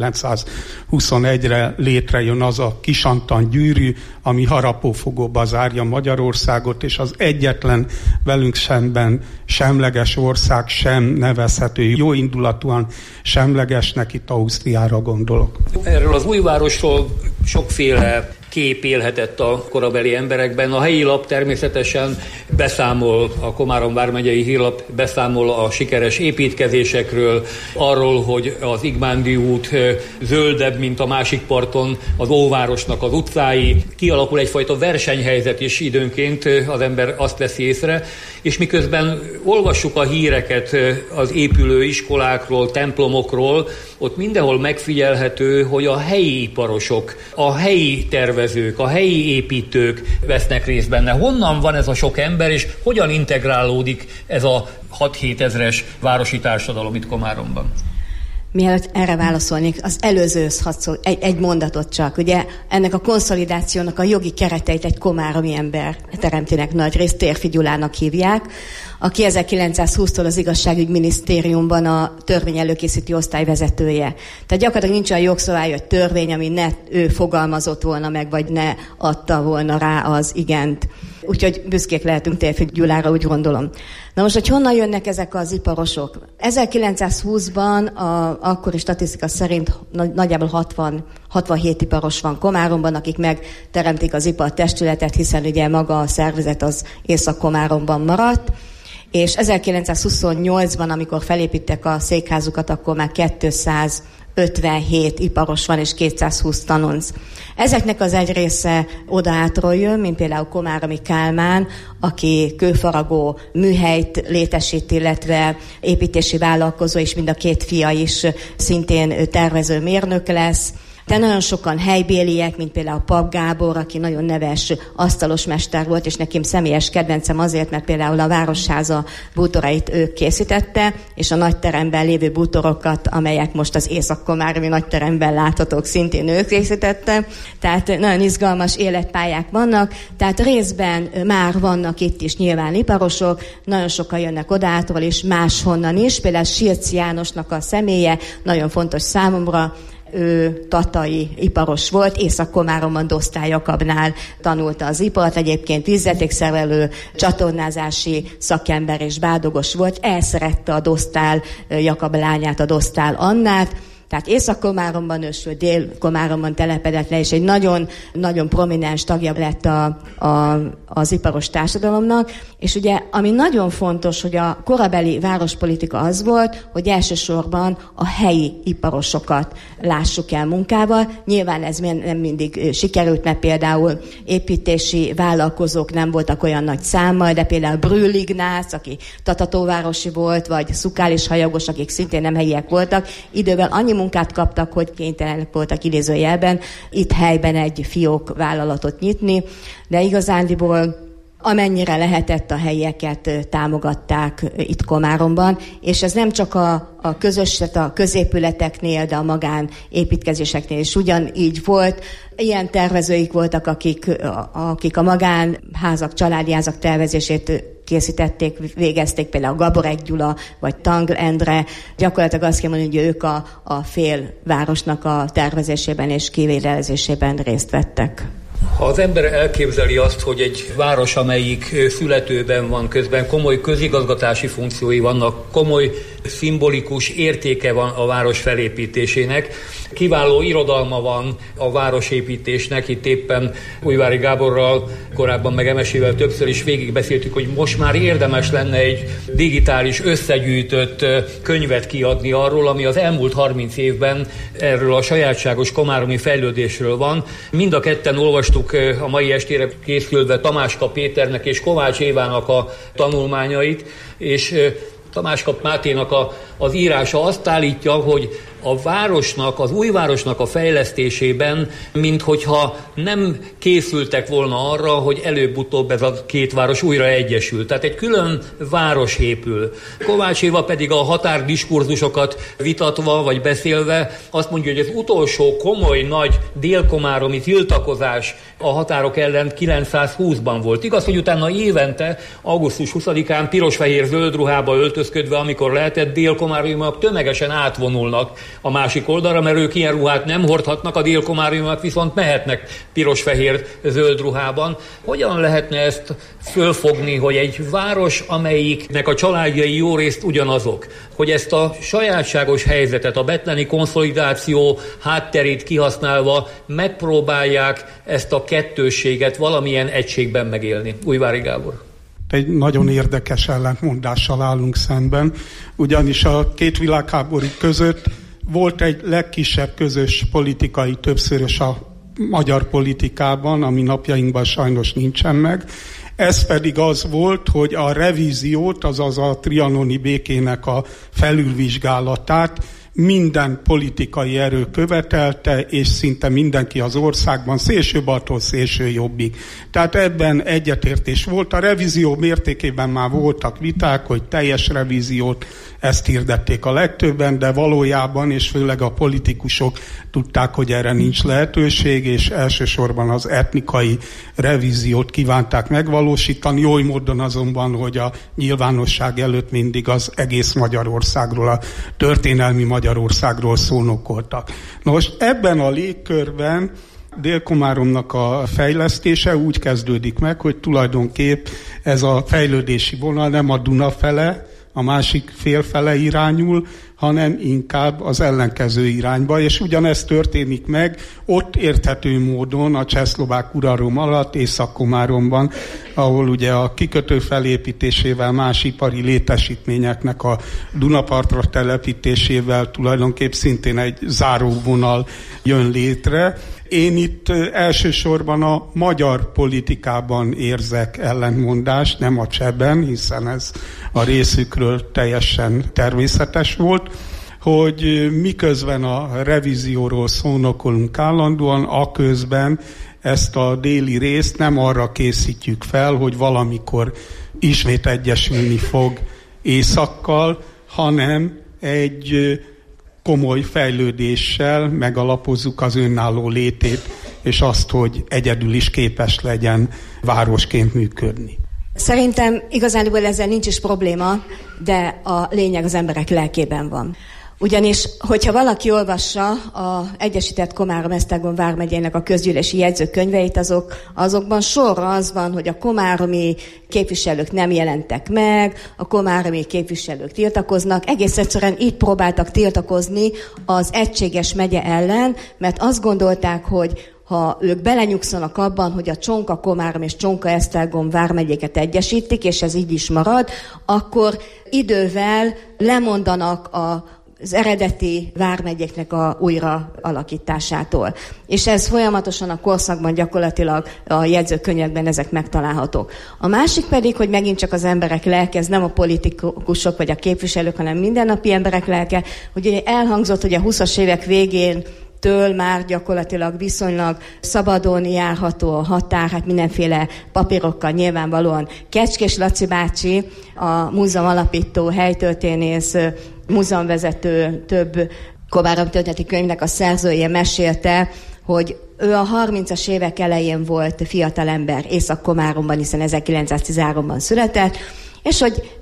ezerkilencszázhuszonegyre létrejön az a Kisantan gyűrű, ami harapófogóba zárja Magyarországot, és az egyetlen velünk szemben semleges ország sem nevezhető jóindulatúan semlegesnek, itt Ausztriára gondolok. Erről az újvárosról sokféle kép élhetett a korabeli emberekben. A helyi lap természetesen beszámol, a Komárom vármegyei hírlap beszámol a sikeres építkezésekről, arról, hogy az Igmándi út zöldebb, mint a másik parton az óvárosnak az utcái. Kialakul egyfajta versenyhelyzet is időnként, az ember azt veszi észre, és miközben olvassuk a híreket az épülő iskolákról, templomokról, ott mindenhol megfigyelhető, hogy a helyi iparosok, a helyi tervezők, a helyi építők vesznek részt benne. Honnan van ez a sok ember, és hogyan integrálódik ez a hat-hét ezres városi társadalom itt Komáromban? Mielőtt erre válaszolnék, az előzőhöz hadd szól, egy, egy mondatot csak. Ugye ennek a konszolidációnak a jogi kereteit egy komáromi ember teremtének nagy részt, Térfi Gyulának hívják, aki ezerkilencszázhúsztól az igazságügyminisztériumban a törvény előkészíti osztályvezetője. Tehát gyakorlatilag nincs olyan jogszabály, vagy törvény, ami ne ő fogalmazott volna meg, vagy ne adta volna rá az igent. Úgyhogy büszkék lehetünk Térfi Gyulára, úgy gondolom. Na most, hogy honnan jönnek ezek az iparosok? ezerkilencszázhúszban a akkori statisztika szerint nagyjából hatvan, hatvanhét iparos van Komáromban, akik megteremtik az ipartestületet, hiszen ugye maga a szervezet az Észak-Komáromban maradt, és ezerkilencszázhuszonnyolcban, amikor felépítettek a székházukat, akkor már kétszázötvenhét iparos van és kétszázhúsz tanonc. Ezeknek az egy része odaátról jön, mint például Komáromi Kálmán, aki kőfaragó műhelyt létesít, illetve építési vállalkozó, és mind a két fia is szintén tervező mérnök lesz. De nagyon sokan helybéliek, mint például Pap Gábor, aki nagyon neves asztalos mester volt, és nekem személyes kedvencem azért, mert például a Városháza bútorait ő készítette, és a nagyteremben lévő bútorokat, amelyek most az Észak-Komáromi nagyteremben láthatók, szintén ő készítette. Tehát nagyon izgalmas életpályák vannak, tehát részben már vannak itt is nyilván iparosok, nagyon sokan jönnek odától és máshonnan is, például Sircz Jánosnak a személye nagyon fontos számomra, ő tatai iparos volt, Észak-Komáromban Dosztál Jakabnál tanulta az ipart, egyébként vízvezetékszerelő, csatornázási szakember és bádogos volt, elszerette a Dosztál Jakab lányát, a Dosztál Annát, tehát Észak-Komáromban nősült, Dél-Komáromban telepedett le, és egy nagyon, nagyon prominens tagja lett a, a, az iparos társadalomnak. És ugye, ami nagyon fontos, hogy a korabeli várospolitika az volt, hogy elsősorban a helyi iparosokat lássuk el munkával. Nyilván ez nem mindig sikerült, mert például építési vállalkozók nem voltak olyan nagy számmal, de például Brühl Ignác, aki tatatóvárosi volt, vagy Szukális Hajagos, akik szintén nem helyiek voltak, idővel annyi munkát kaptak, hogy kénytelenek voltak idézőjelben itt helyben egy fiók vállalatot nyitni, de igazándiból amennyire lehetett a helyieket támogatták itt Komáromban, és ez nem csak a, a közös, a középületeknél, de a magánépítkezéseknél is ugyanígy volt. Ilyen tervezőik voltak, akik, akik a magánházak, családi házak tervezését készítették, végezték, például Gaborek Gyula, vagy Tangl Endre. Gyakorlatilag azt kell mondani, hogy ők a, a félvárosnak a tervezésében és kivételezésében részt vettek. Ha az ember elképzeli azt, hogy egy város, amelyik születőben van, közben komoly közigazgatási funkciói vannak, komoly szimbolikus értéke van a város felépítésének, Kiváló irodalma van a városépítésnek, itt éppen Újvári Gáborral, korábban meg Emesével többször is végigbeszéltük, hogy most már érdemes lenne egy digitális összegyűjtött könyvet kiadni arról, ami az elmúlt harminc évben erről a sajátságos komáromi fejlődésről van. Mind a ketten olvastuk a mai estére készülve Tamáska Péternek és Kovács Évának a tanulmányait, és Tamáska Máténak a, az írása azt állítja, hogy a városnak, az új városnak a fejlesztésében, minthogyha nem készültek volna arra, hogy előbb-utóbb ez a két város újra egyesül. Tehát egy külön város épül. Kovács Éva pedig a határdiskurzusokat vitatva vagy beszélve azt mondja, hogy az utolsó komoly nagy délkomáromi tiltakozás a határok ellen kilencszázhúszban volt. Igaz, hogy utána évente, augusztus huszadikán piros-fehér-zöld ruhába öltözködve, amikor lehetett, délkomáromiak tömegesen átvonulnak a másik oldalra, mert ők ilyen ruhát nem hordhatnak, a délkomáromiak viszont mehetnek piros-fehér-zöld ruhában. Hogyan lehetne ezt fölfogni, hogy egy város, amelyiknek a családjai jó részt ugyanazok, hogy ezt a sajátságos helyzetet, a bethleni konszolidáció hátterét kihasználva megpróbálják ezt a kettősséget valamilyen egységben megélni? Újvári Gábor. Egy nagyon érdekes ellentmondással állunk szemben, ugyanis a két világháború között volt egy legkisebb közös politikai többszörös a magyar politikában, ami napjainkban sajnos nincsen meg. Ez pedig az volt, hogy a revíziót, azaz a trianoni békének a felülvizsgálatát minden politikai erő követelte, és szinte mindenki az országban, szélső baltól szélső jobbig. Tehát ebben egyetértés volt. A revízió mértékében már voltak viták, hogy teljes revíziót, ezt hirdették a legtöbben, de valójában, és főleg a politikusok tudták, hogy erre nincs lehetőség, és elsősorban az etnikai revíziót kívánták megvalósítani, oly módon azonban, hogy a nyilvánosság előtt mindig az egész Magyarországról, a történelmi Magyarországról szónokoltak. Nos, ebben a légkörben Dél-Komáromnak a fejlesztése úgy kezdődik meg, hogy tulajdonképp ez a fejlődési vonal nem a Duna fele, a másik fél fele irányul, hanem inkább az ellenkező irányba, és ugyanezt történik meg ott érthető módon a csehszlovák uralom alatt, Észak-Komáromban, ahol ugye a kikötő felépítésével, más ipari létesítményeknek a Dunapartra telepítésével tulajdonképp szintén egy záróvonal jön létre. Én itt elsősorban a magyar politikában érzek ellentmondást, nem a csehben, hiszen ez a részükről teljesen természetes volt, hogy miközben a revízióról szónokolunk állandóan, aközben ezt a déli részt nem arra készítjük fel, hogy valamikor ismét egyesülni fog Északkal, hanem egy komoly fejlődéssel megalapozzuk az önálló létét, és azt, hogy egyedül is képes legyen városként működni. Szerintem igazából ezzel nincs is probléma, de a lényeg az emberek lelkében van. Ugyanis, hogyha valaki olvassa az Egyesített Komárom-Esztergom vármegyének a közgyűlési jegyzőkönyveit, azok, azokban sorra az van, hogy a komáromi képviselők nem jelentek meg, a komáromi képviselők tiltakoznak. Egész egyszerűen így próbáltak tiltakozni az egységes megye ellen, mert azt gondolták, hogy ha ők belenyugszanak abban, hogy a Csonka-Komárom és Csonka-Esztergom vármegyéket egyesítik, és ez így is marad, akkor idővel lemondanak a az eredeti vármegyéknek a újra alakításától. És ez folyamatosan a korszakban gyakorlatilag a jegyzőkönyvekben ezek megtalálhatók. A másik pedig, hogy megint csak az emberek lelke, ez nem a politikusok vagy a képviselők, hanem mindennapi emberek lelke, hogy ugye elhangzott, hogy a huszas évek végén től már gyakorlatilag viszonylag szabadon járható a határ, hát mindenféle papírokkal nyilvánvalóan. Kecskés Laci bácsi, a múzeum alapító helytörténész, múzeumvezető, több Komárom történeti könyvnek a szerzője mesélte, hogy ő a harmincas évek elején volt fiatalember Észak-Komáromban, hiszen ezerkilencszáztizenháromban született, és hogy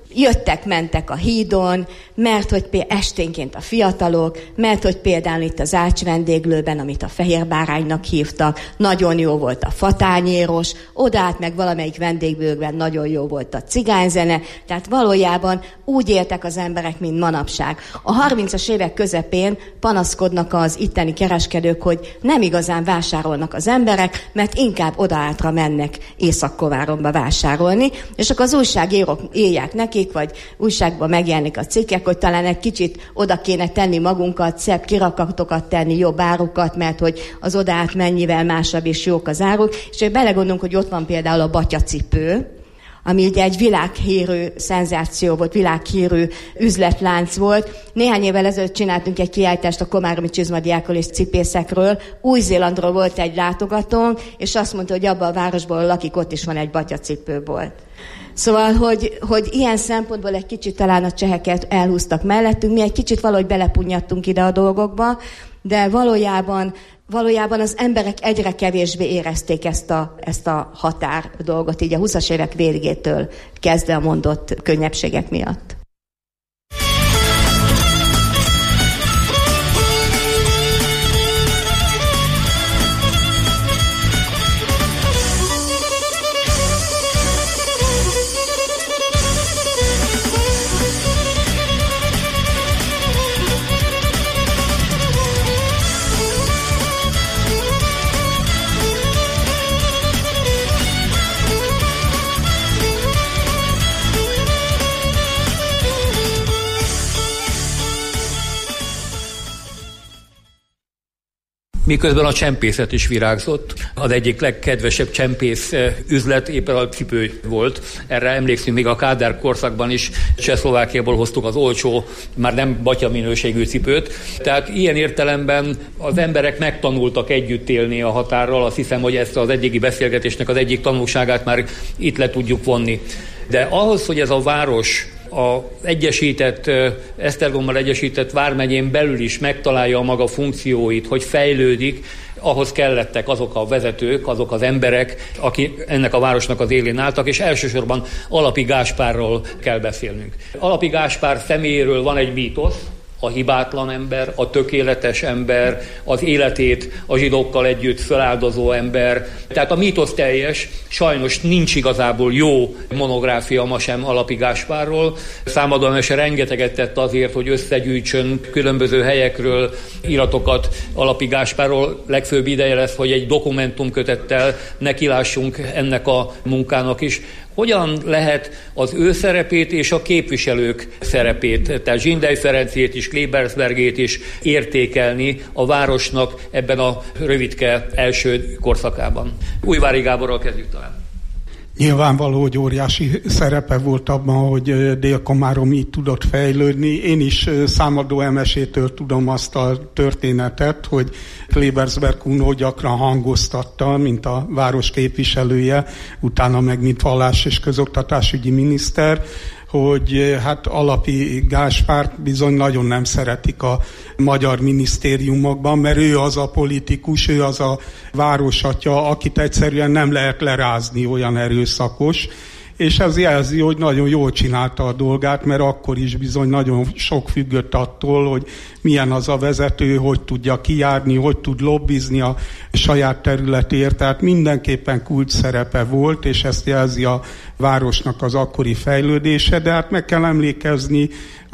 Jöttek, mentek a hídon, mert hogy például esténként a fiatalok, mert hogy például itt az Ács vendéglőben, amit a Fehér Báránynak hívtak, nagyon jó volt a fatányéros, odát meg valamelyik vendéglőben nagyon jó volt a cigányzene, tehát valójában úgy éltek az emberek, mint manapság. A harmincas évek közepén panaszkodnak az itteni kereskedők, hogy nem igazán vásárolnak az emberek, mert inkább odaátra mennek Észak-Komáromba vásárolni, és akkor az újságírók írják nekik, vagy újságban megjelenik a cikkek, hogy talán egy kicsit oda kéne tenni magunkat, szebb kirakatokat tenni, jobb árukat, mert hogy az odaát mennyivel másabb és jók az áruk, és hogy belegondolunk, hogy ott van például a batyacipő, ami ugye egy világhírű szenzáció volt, világhírű üzletlánc volt. Néhány évvel ezelőtt csináltunk egy kiállítást a komáromi csizmadiákról és cipészekről. Új-Zélandról volt egy látogatónk, és azt mondta, hogy abban a városban lakik, ott is van egy batyacipőbolt. Szóval, hogy, hogy ilyen szempontból egy kicsit talán a cseheket elhúztak mellettünk, mi egy kicsit valahogy belepunnyadtunk ide a dolgokba, de valójában, valójában az emberek egyre kevésbé érezték ezt a, ezt a határ dolgot, így a huszas évek végétől kezdve a mondott könnyebbségek miatt. Miközben a csempészet is virágzott. Az egyik legkedvesebb csempész üzlet éppen a cipő volt. Erre emlékszünk, még a Kádár korszakban is Csehszlovákiából hoztuk az olcsó, már nem batya minőségű cipőt. Tehát ilyen értelemben az emberek megtanultak együtt élni a határral. Azt hiszem, hogy ezt az eddigi beszélgetésnek az egyik tanulságát már itt le tudjuk vonni. De ahhoz, hogy ez a város az egyesített, Esztergommal egyesített vármegyén belül is megtalálja a maga funkcióit, hogy fejlődik, ahhoz kellettek azok a vezetők, azok az emberek, akik ennek a városnak az élén álltak, és elsősorban Alapi Gáspárról kell beszélnünk. Alapi Gáspár személyéről van egy mítosz, a hibátlan ember, a tökéletes ember, az életét a zsidókkal együtt feláldozó ember. Tehát a mítosz teljes, sajnos nincs igazából jó monográfia ma sem Alapi Gáspárról. Számadon mese rengeteget tett azért, hogy összegyűjtsön különböző helyekről iratokat Alapi Gáspárról. Legfőbb ideje lesz, hogy egy dokumentumkötettel nekilássunk ennek a munkának is. Hogyan lehet az ő szerepét és a képviselők szerepét, tehát Zsindely Ferencét is, Klebersbergét is értékelni a városnak ebben a rövidke első korszakában? Újvári Gáborral kezdjük talán. Nyilvánvaló, hogy óriási szerepe volt abban, hogy Dél-Komárom így tudott fejlődni. Én is Számadó Emesétől tudom azt a történetet, hogy Klebersberg Uno gyakran hangoztatta, mint a város képviselője, utána meg mint vallás- és közoktatásügyi miniszter, hogy hát Alapi Gáspárt bizony nagyon nem szeretik a magyar minisztériumokban, mert ő az a politikus, ő az a városatya, akit egyszerűen nem lehet lerázni, olyan erőszakos, és ez jelzi, hogy nagyon jól csinálta a dolgát, mert akkor is bizony nagyon sok függött attól, hogy milyen az a vezető, hogy tudja kijárni, hogy tud lobbizni a saját területért, tehát mindenképpen kulcs szerepe volt, és ezt jelzi a városnak az akkori fejlődése, de hát meg kell emlékezni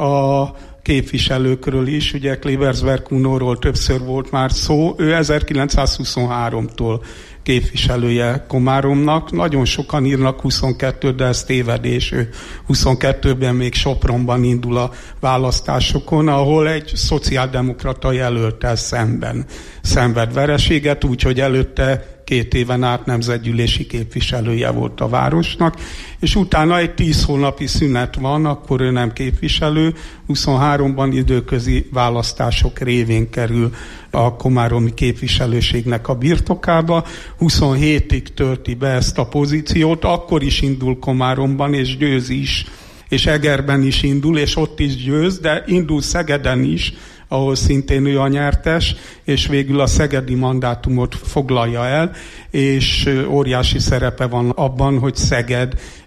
a képviselőkről is, ugye Klebersberg Unóról többször volt már szó, ő ezerkilencszázhuszonháromtól képviselője Komáromnak. Nagyon sokan írnak huszonkettő, de ez tévedés. Ő huszonkettőben még Sopronban indul a választásokon, ahol egy szociáldemokrata jelölttel szemben szenved vereséget, úgyhogy előtte két éven át nemzetgyűlési képviselője volt a városnak, és utána egy tíz hónapi szünet van, akkor ő nem képviselő, huszonháromban időközi választások révén kerül a komáromi képviselőségnek a birtokába, huszonhétig tölti be ezt a pozíciót, akkor is indul Komáromban, és győz is, és Egerben is indul, és ott is győz, de indul Szegeden is, ahol szintén ő a nyertes, és végül a szegedi mandátumot foglalja el, és óriási szerepe van abban, hogy Szeged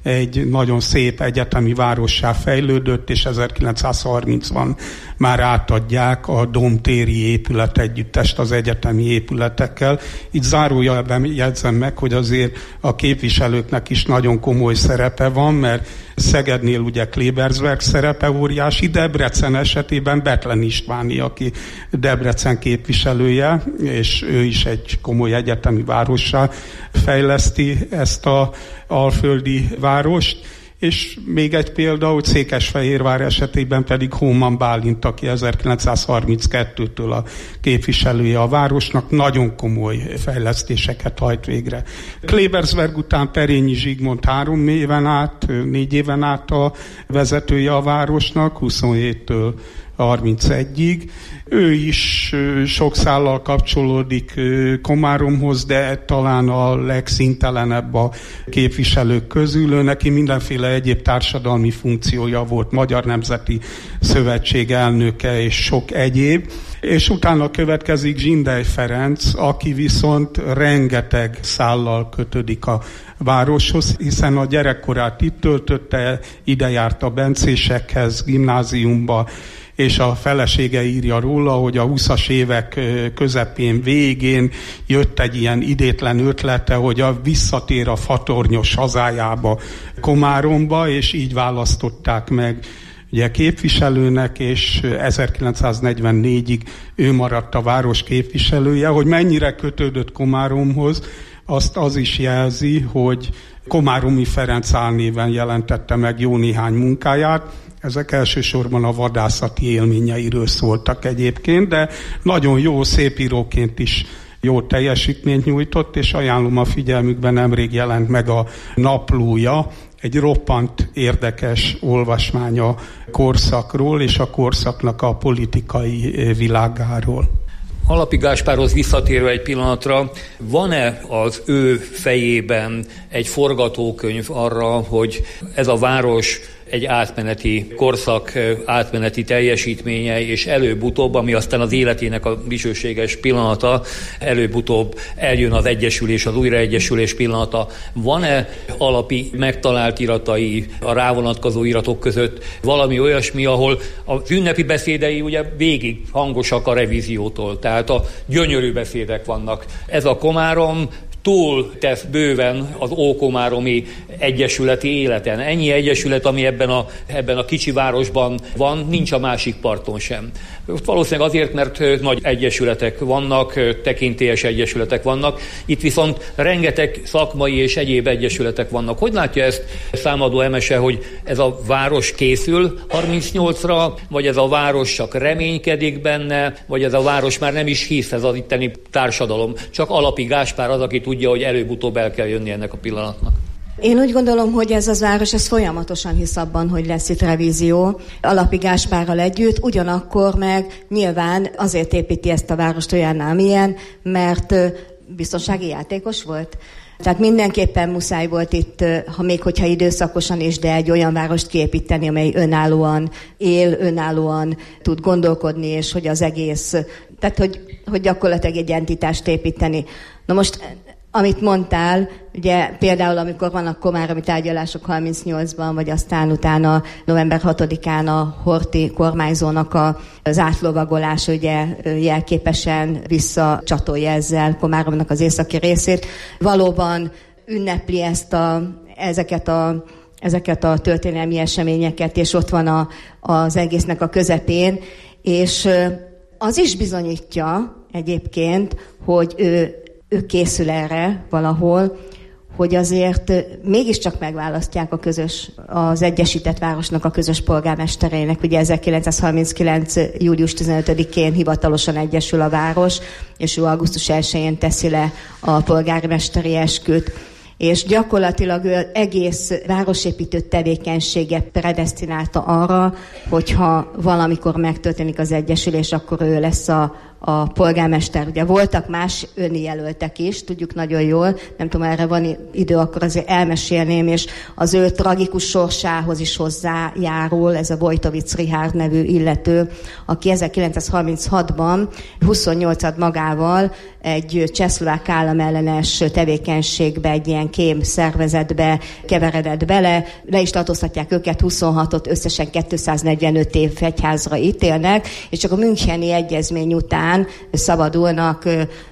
egy nagyon szép egyetemi várossá fejlődött, és ezerkilencszázharmincban már átadják a Domtéri épület együttest az egyetemi épületekkel. Itt zárójelben jegyzem meg, hogy azért a képviselőknek is nagyon komoly szerepe van, mert Szegednél ugye Klebersberg szerepe óriási, Debrecen esetében Bethlen Istváni, aki Debrecen képviselője, és ő is egy komoly egyetemi várossá fejleszti ezt a alföldi várost. És még egy példa, hogy Székesfehérvár esetében pedig Hóman Bálint, aki ezerkilencszázharminckettőtől a képviselője a városnak, nagyon komoly fejlesztéseket hajt végre. Klebersberg után Perényi Zsigmond három éven át, négy éven át a vezetője a városnak, huszonhéttől harmincegyig. Ő is sok szállal kapcsolódik Komáromhoz, de talán a legszíntelenebb a képviselők közül. Ő neki mindenféle egyéb társadalmi funkciója volt, Magyar Nemzeti Szövetség elnöke és sok egyéb. És utána következik Zsindely Ferenc, aki viszont rengeteg szállal kötődik a városhoz, hiszen a gyerekkorát itt töltötte, ide járt a bencésekhez, gimnáziumba, és a felesége írja róla, hogy a huszas évek közepén, végén jött egy ilyen idétlen ötlete, hogy a visszatér a fatornyos hazájába, Komáromba, és így választották meg ugye képviselőnek, és ezerkilencszáznegyvennégyig ő maradt a város képviselője. Hogy mennyire kötődött Komáromhoz, azt az is jelzi, hogy Komáromi Ferenc álnéven jelentette meg jó néhány munkáját. Ezek elsősorban a vadászati élményeiről szóltak egyébként, de nagyon jó szépíróként is jó teljesítményt nyújtott, és ajánlom a figyelmükben, nemrég jelent meg a naplója, egy roppant érdekes olvasmány a korszakról és a korszaknak a politikai világáról. Alapi Gáspárhoz visszatérve egy pillanatra, van-e az ő fejében egy forgatókönyv arra, hogy ez a város egy átmeneti korszak, átmeneti teljesítménye, és előbb-utóbb, ami aztán az életének a dicsőséges pillanata, előbb-utóbb eljön az egyesülés, az újraegyesülés pillanata. Van-e Alapi megtalált iratai, a rávonatkozó iratok között valami olyasmi, ahol az ünnepi beszédei ugye végig hangosak a revíziótól, tehát a gyönyörű beszédek vannak. Ez a Komárom túl tesz bőven az ókomáromi egyesületi életen. Ennyi egyesület, ami ebben a, ebben a kicsi városban van, nincs a másik parton sem. Valószínűleg azért, mert nagy egyesületek vannak, tekintélyes egyesületek vannak, itt viszont rengeteg szakmai és egyéb egyesületek vannak. Hogy látja ezt Számadó Emese, hogy ez a város készül harmincnyolcra, vagy ez a város csak reménykedik benne, vagy ez a város már nem is hisz, ez az itteni társadalom. Csak Alapi Gáspár az, aki tudja, hogy előbb-utóbb el kell jönni ennek a pillanatnak. Én úgy gondolom, hogy ez az város ez folyamatosan hisz abban, hogy lesz itt revízió Alapi Gáspárral együtt, ugyanakkor meg nyilván azért építi ezt a várost olyanná, amilyen, mert biztonsági játékos volt. Tehát mindenképpen muszáj volt itt, ha még hogyha időszakosan is, de egy olyan várost kiépíteni, amely önállóan él, önállóan tud gondolkodni, és hogy az egész, tehát hogy, hogy gyakorlatilag egy entitást építeni. Na most, amit mondtál, ugye például amikor vannak komáromi tárgyalások harmincnyolcban, vagy aztán utána november hatodikán a horthy kormányzónak a, az átlovagolás ugye jelképesen visszacsatolja ezzel Komáromnak az északi részét. Valóban ünnepli ezt a, ezeket a ezeket a történelmi eseményeket, és ott van a, az egésznek a közepén, és az is bizonyítja egyébként, hogy ő ő készül erre valahol, hogy azért mégiscsak megválasztják a közös, az Egyesített Városnak a közös polgármesterének. Ugye ezerkilencszázharminckilenc. július tizenötödikén hivatalosan egyesül a város, és ő augusztus elsején teszi le a polgármesteri esküt. És gyakorlatilag ő egész városépítő tevékenysége predesztinálta arra, hogyha valamikor megtörténik az egyesülés, akkor ő lesz a, a polgármester. Ugye voltak más önjelöltek is, tudjuk nagyon jól, nem tudom, erre van idő, akkor azért elmesélném, és az ő tragikus sorsához is hozzájárul ez a Wojtowicz Richard nevű illető, aki ezerkilencszázharminchatban huszonnyolcat magával egy csehszlovák államellenes tevékenységbe, egy ilyen kém szervezetbe keveredett bele, le is tartóztatják őket, huszonhatot összesen kétszáznegyvenöt év fegyházra ítélnek, és csak a Müncheni egyezmény után szabadulnak,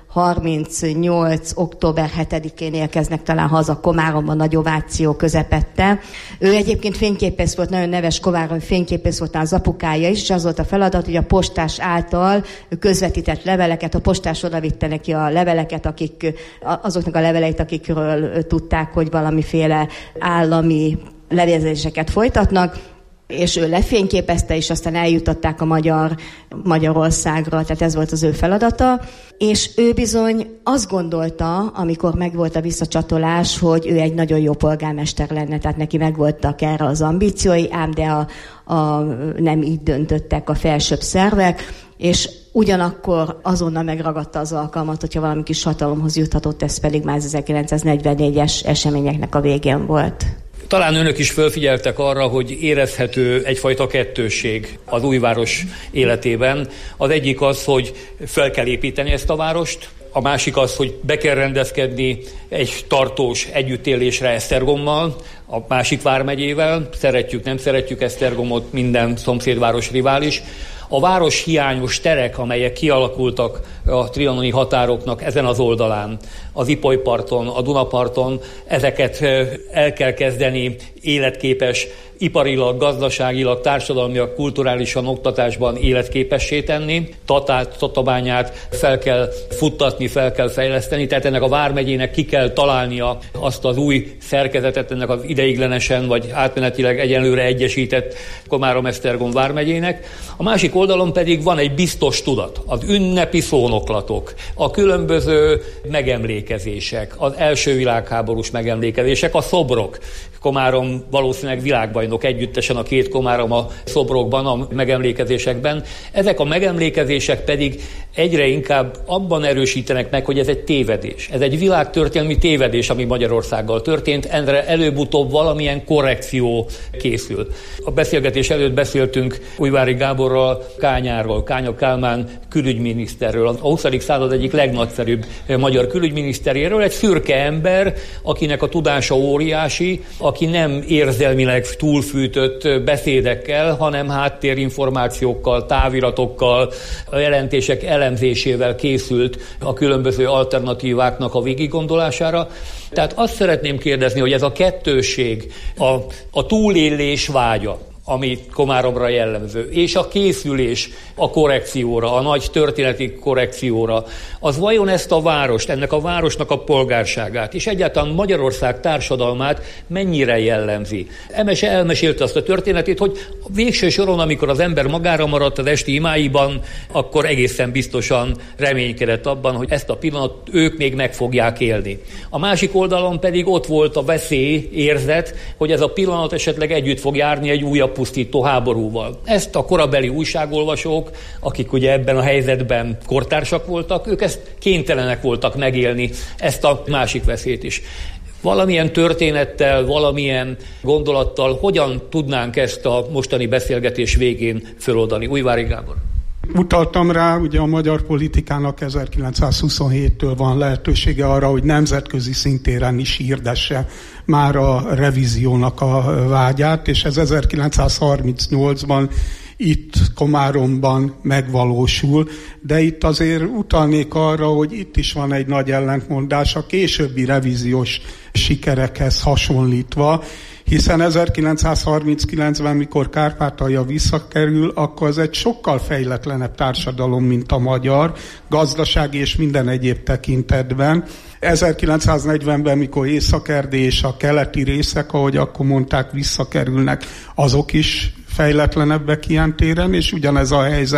harmincnyolc október hetedikén érkeznek talán haza Komáromban nagy ováció közepette. Ő egyébként fényképész volt, nagyon neves Komárom fényképész volt az apukája is, és az volt a feladat, hogy a postás által közvetített leveleket, a postás odavitte neki a leveleket, akik, azoknak a leveleit, akikről tudták, hogy valamiféle állami levélzéseket folytatnak, és ő lefényképezte, és aztán eljutották a Magyar, Magyarországra, tehát ez volt az ő feladata, és ő bizony azt gondolta, amikor megvolt a visszacsatolás, hogy ő egy nagyon jó polgármester lenne, tehát neki megvoltak erre az ambíciói, ám de a, a, nem így döntöttek a felsőbb szervek, és ugyanakkor azonnal megragadta az alkalmat, hogyha valami kis hatalomhoz juthatott, ez pedig már az ezerkilencszáznegyvennégyes eseményeknek a végén volt. Talán önök is felfigyeltek arra, hogy érezhető egyfajta kettősség az újváros életében. Az egyik az, hogy fel kell építeni ezt a várost, a másik az, hogy be kell rendezkedni egy tartós együttélésre Esztergommal, a másik vármegyével. Szeretjük, nem szeretjük Esztergomot, minden szomszédváros rivális. A város hiányos terek, amelyek kialakultak a trianoni határoknak ezen az oldalán, az Ipolyparton, a Dunaparton, ezeket el kell kezdeni életképes, iparilag, gazdaságilag, társadalmilag, kulturálisan, oktatásban életképessé tenni. Tatát, Tatabányát fel kell futtatni, fel kell fejleszteni, tehát ennek a vármegyének ki kell találnia azt az új szerkezetet, ennek az ideiglenesen vagy átmenetileg egyenlőre egyesített Komárom-Esztergom vármegyének. A másik oldalon pedig van egy biztos tudat, az ünnepi szónoklatok, a különböző megemlékezések, az első világháborús megemlékezések, a szobrok. Komárom valószínűleg világbajnok együttesen a két Komárom a szobrokban, a megemlékezésekben. Ezek a megemlékezések pedig egyre inkább abban erősítenek meg, hogy ez egy tévedés. Ez egy világtörténelmi tévedés, ami Magyarországgal történt. Erre előbb-utóbb valamilyen korrekció készül. A beszélgetés előtt beszéltünk Újvári Gáborral, Kányáról, Kánya Kálmán külügyminiszterről, a huszadik század egyik legnagyszerűbb magyar külügyminiszteréről, egy szürke ember, akinek a tudása óriási, aki nem érzelmileg túlfűtött beszédekkel, hanem háttérinformációkkal, táviratokkal, a jelentések elemzésével készült a különböző alternatíváknak a végiggondolására. Tehát azt szeretném kérdezni, hogy ez a kettősség, a, a túlélés vágya, ami Komáromra jellemző, és a készülés a korrekcióra, a nagy történeti korrekcióra, az vajon ezt a várost, ennek a városnak a polgárságát, és egyáltalán Magyarország társadalmát mennyire jellemzi? Emese elmesélte azt a történetét, hogy végső soron, amikor az ember magára maradt az esti imáiban, akkor egészen biztosan reménykedett abban, hogy ezt a pillanat ők még meg fogják élni. A másik oldalon pedig ott volt a veszély érzet, hogy ez a pillanat esetleg együtt fog járni egy újabb pusztító háborúval. Ezt a korabeli újságolvasók, akik ugye ebben a helyzetben kortársak voltak, ők ezt kénytelenek voltak megélni, ezt a másik veszélyt is. Valamilyen történettel, valamilyen gondolattal hogyan tudnánk ezt a mostani beszélgetés végén föloldani? Újvári Gábor. Utaltam rá, ugye a magyar politikának ezerkilencszázhuszonhéttől van lehetősége arra, hogy nemzetközi szintéren is hirdesse már a revíziónak a vágyát, és ez ezerkilencszázharmincnyolcban itt Komáromban megvalósul, de itt azért utalnék arra, hogy itt is van egy nagy ellentmondás a későbbi revíziós sikerekhez hasonlítva, hiszen ezerkilencszázharminckilencben, mikor Kárpátalja visszakerül, akkor ez egy sokkal fejletlenebb társadalom, mint a magyar, gazdasági és minden egyéb tekintetben. ezerkilencszáznegyvenben, mikor Észak-Erdély és a keleti részek, ahogy akkor mondták, visszakerülnek, azok is fejletlenebbek ilyen téren, és ugyanez a helyzet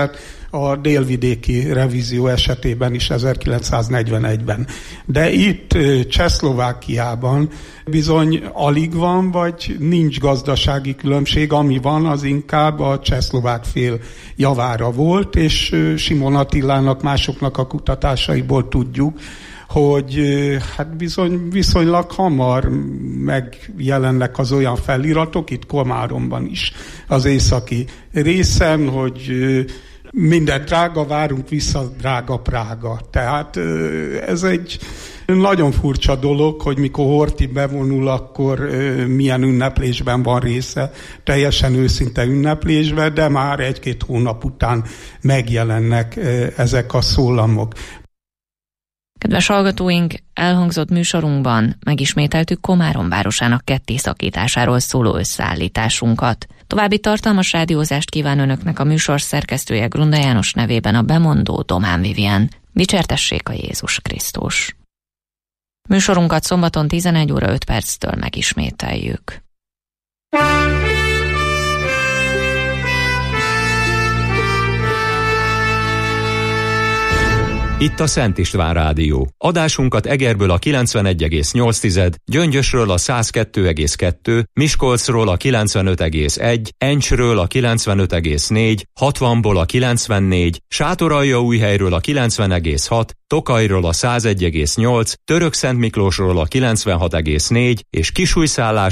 a délvidéki revízió esetében is ezerkilencszáznegyvenegyben. De itt Csehszlovákiában bizony alig van, vagy nincs gazdasági különbség, ami van, az inkább a csehszlovák fél javára volt, és Simon Attilának, másoknak a kutatásaiból tudjuk, hogy hát bizony viszonylag hamar megjelennek az olyan feliratok, itt Komáromban is, az északi részen, hogy minden drága, várunk vissza, drága Prága. Tehát ez egy nagyon furcsa dolog, hogy mikor Horthy bevonul, akkor milyen ünneplésben van része, teljesen őszinte ünneplésben, de már egy-két hónap után megjelennek ezek a szólamok. Kedves hallgatóink, elhangzott műsorunkban megismételtük Komárom városának kettészakításáról szóló összeállításunkat. További tartalmas rádiózást kíván Önöknek a műsor szerkesztője Grunda János nevében a bemondó Domán Vivien. Dicsértessék a Jézus Krisztus! Műsorunkat szombaton tizenegy óra öt perctől megismételjük. Itt a Szent István Rádió. Adásunkat Egerből a kilencvenegy egész nyolc, Gyöngyösről a száz kettő egész kettő, Miskolcról a kilencvenöt egész egy, Encsről a kilencvenöt egész négy, hatvanból a kilencvennégy, Sátoraljaújhelyről a kilencven egész hat, Tokajról a száz egy egész nyolc, Törökszentmiklósról a kilencvenhat egész négy és Kisújszállás